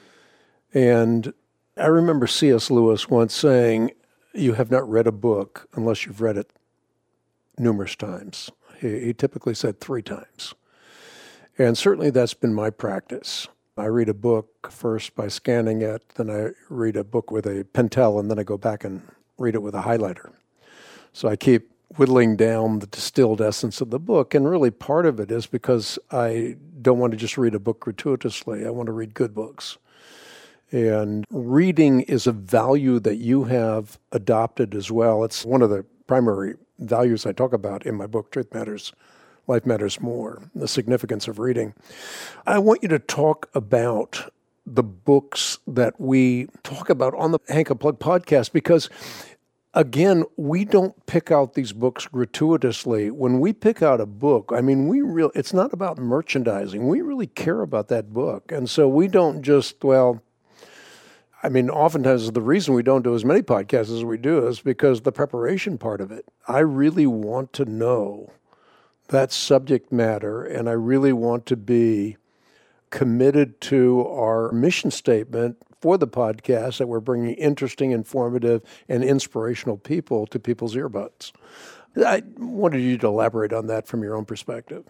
And I remember C S Lewis once saying, you have not read a book unless you've read it numerous times. He, he typically said three times. And certainly that's been my practice. I read a book first by scanning it, then I read a book with a Pentel, and then I go back and read it with a highlighter. So I keep whittling down the distilled essence of the book, and really part of it is because I don't want to just read a book gratuitously. I want to read good books. And reading is a value that you have adopted as well. It's one of the primary values I talk about in my book, Truth Matters, Life Matters More, the significance of reading. I want you to talk about the books that we talk about on the Hank Unplugged podcast, because, again, we don't pick out these books gratuitously. When we pick out a book, I mean, we real it's not about merchandising. We really care about that book. And so we don't just, well, I mean, oftentimes the reason we don't do as many podcasts as we do is because the preparation part of it. I really want to know that subject matter, and I really want to be committed to our mission statement for the podcast, that we're bringing interesting, informative, and inspirational people to people's earbuds. I wanted you to elaborate on that from your own perspective.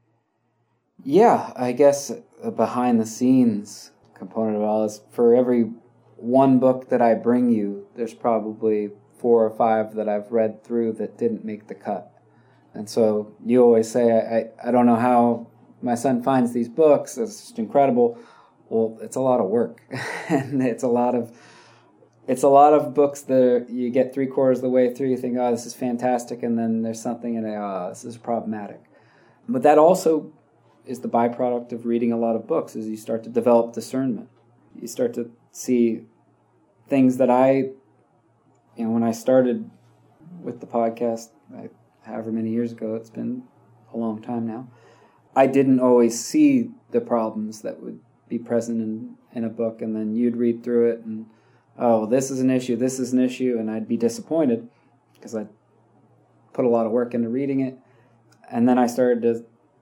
Yeah, I guess a behind-the-scenes component of it all is for every one book that I bring you, there's probably four or five that I've read through that didn't make the cut. And so you always say, I, I, I don't know how my son finds these books. It's just incredible. Well, it's a lot of work. And it's a lot of it's a lot of books that are, you get three quarters of the way through, you think, oh, this is fantastic, and then there's something in it, oh, this is problematic. But that also is the byproduct of reading a lot of books, is you start to develop discernment. You start to see things that I, you know, when I started with the podcast, I, however many years ago, it's been a long time now, I didn't always see the problems that would be present in, in a book, and then you'd read through it, and, oh, well, this is an issue, this is an issue, and I'd be disappointed, because I put a lot of work into reading it, and then I started to,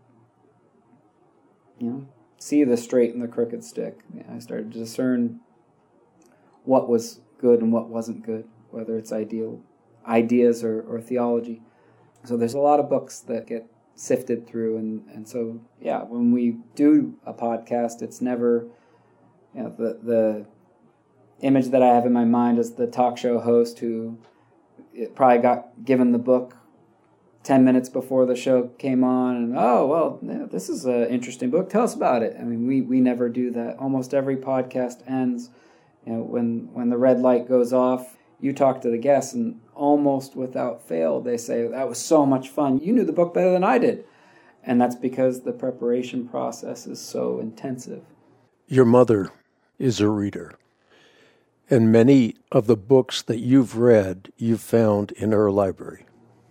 you know, see the straight and the crooked stick. I started to discern what was good and what wasn't good, whether it's ideal ideas or, or theology. So there's a lot of books that get sifted through, and, and so, yeah, when we do a podcast, it's never, you know, the, the image that I have in my mind is the talk show host who it probably got given the book ten minutes before the show came on, and, oh, well, yeah, this is an interesting book, tell us about it. I mean, we, we never do that. Almost every podcast ends, you know, when, when the red light goes off, you talk to the guests, and almost without fail, they say, that was so much fun. You knew the book better than I did. And that's because the preparation process is so intensive. Your mother is a reader, and many of the books that you've read, you've found in her library.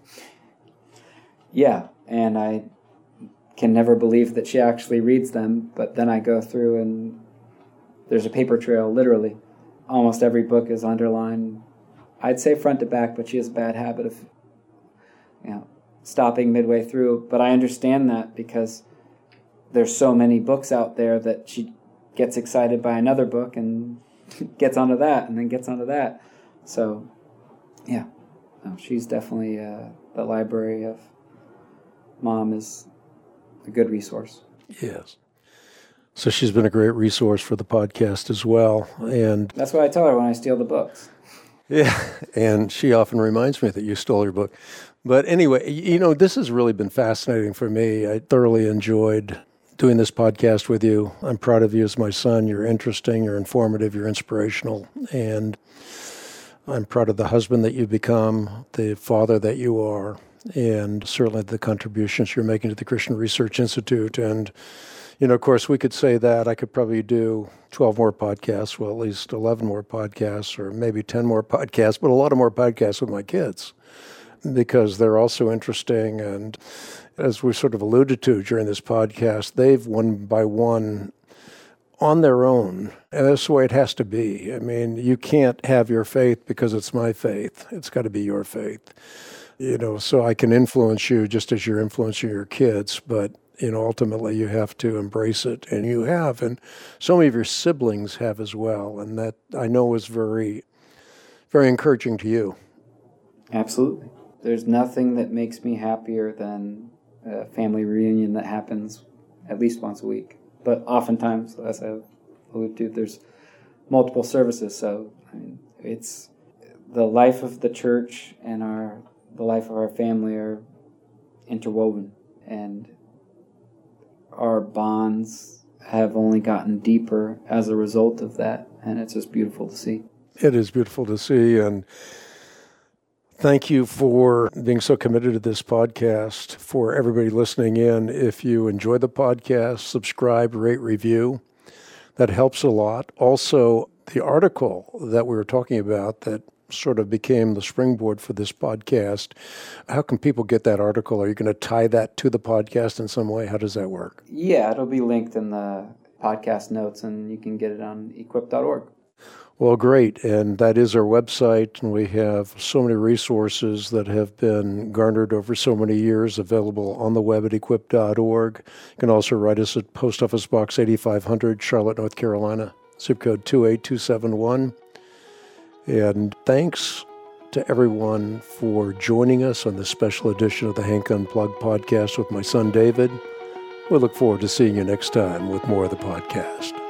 Yeah, and I can never believe that she actually reads them, but then I go through and there's a paper trail, literally. Almost every book is underlined. I'd say front to back, but she has a bad habit of, you know, stopping midway through. But I understand that because there's so many books out there that she gets excited by another book and gets onto that and then gets onto that. So, yeah, no, she's definitely uh, the library of Mom is a good resource. Yes. So she's been a great resource for the podcast as well. And that's what I tell her when I steal the books. Yeah, and she often reminds me that you stole her book. But anyway, you know, this has really been fascinating for me. I thoroughly enjoyed doing this podcast with you. I'm proud of you as my son. You're interesting, you're informative, you're inspirational. And I'm proud of the husband that you've become, the father that you are, and certainly the contributions you're making to the Christian Research Institute. And, you know, of course, we could say that. I could probably do twelve more podcasts, well, at least eleven more podcasts, or maybe ten more podcasts, but a lot of more podcasts with my kids, because they're also interesting. And as we sort of alluded to during this podcast, they've one by one on their own. And that's the way it has to be. I mean, you can't have your faith because it's my faith. It's got to be your faith. You know, so I can influence you just as you're influencing your kids, but, you know, ultimately you have to embrace it. And you have, and so many of your siblings have as well. And that I know is very, very encouraging to you. Absolutely. There's nothing that makes me happier than a family reunion that happens at least once a week. But oftentimes, as I alluded to, there's multiple services. So I mean, it's the life of the church and our the life of our family are interwoven, and our bonds have only gotten deeper as a result of that, and it's just beautiful to see. It is beautiful to see, and thank you for being so committed to this podcast. For everybody listening in, if you enjoy the podcast, subscribe, rate, review. That helps a lot. Also, the article that we were talking about that sort of became the springboard for this podcast, how can people get that article? Are you going to tie that to the podcast in some way? How does that work? Yeah, it'll be linked in the podcast notes, and you can get it on equip dot org. Well, great. And that is our website, and we have so many resources that have been garnered over so many years available on the web at equip dot org. You can also write us at Post Office Box eighty-five hundred, Charlotte, North Carolina, zip code two eight two seven one. And thanks to everyone for joining us on this special edition of the Hank Unplugged podcast with my son, David. We look forward to seeing you next time with more of the podcast.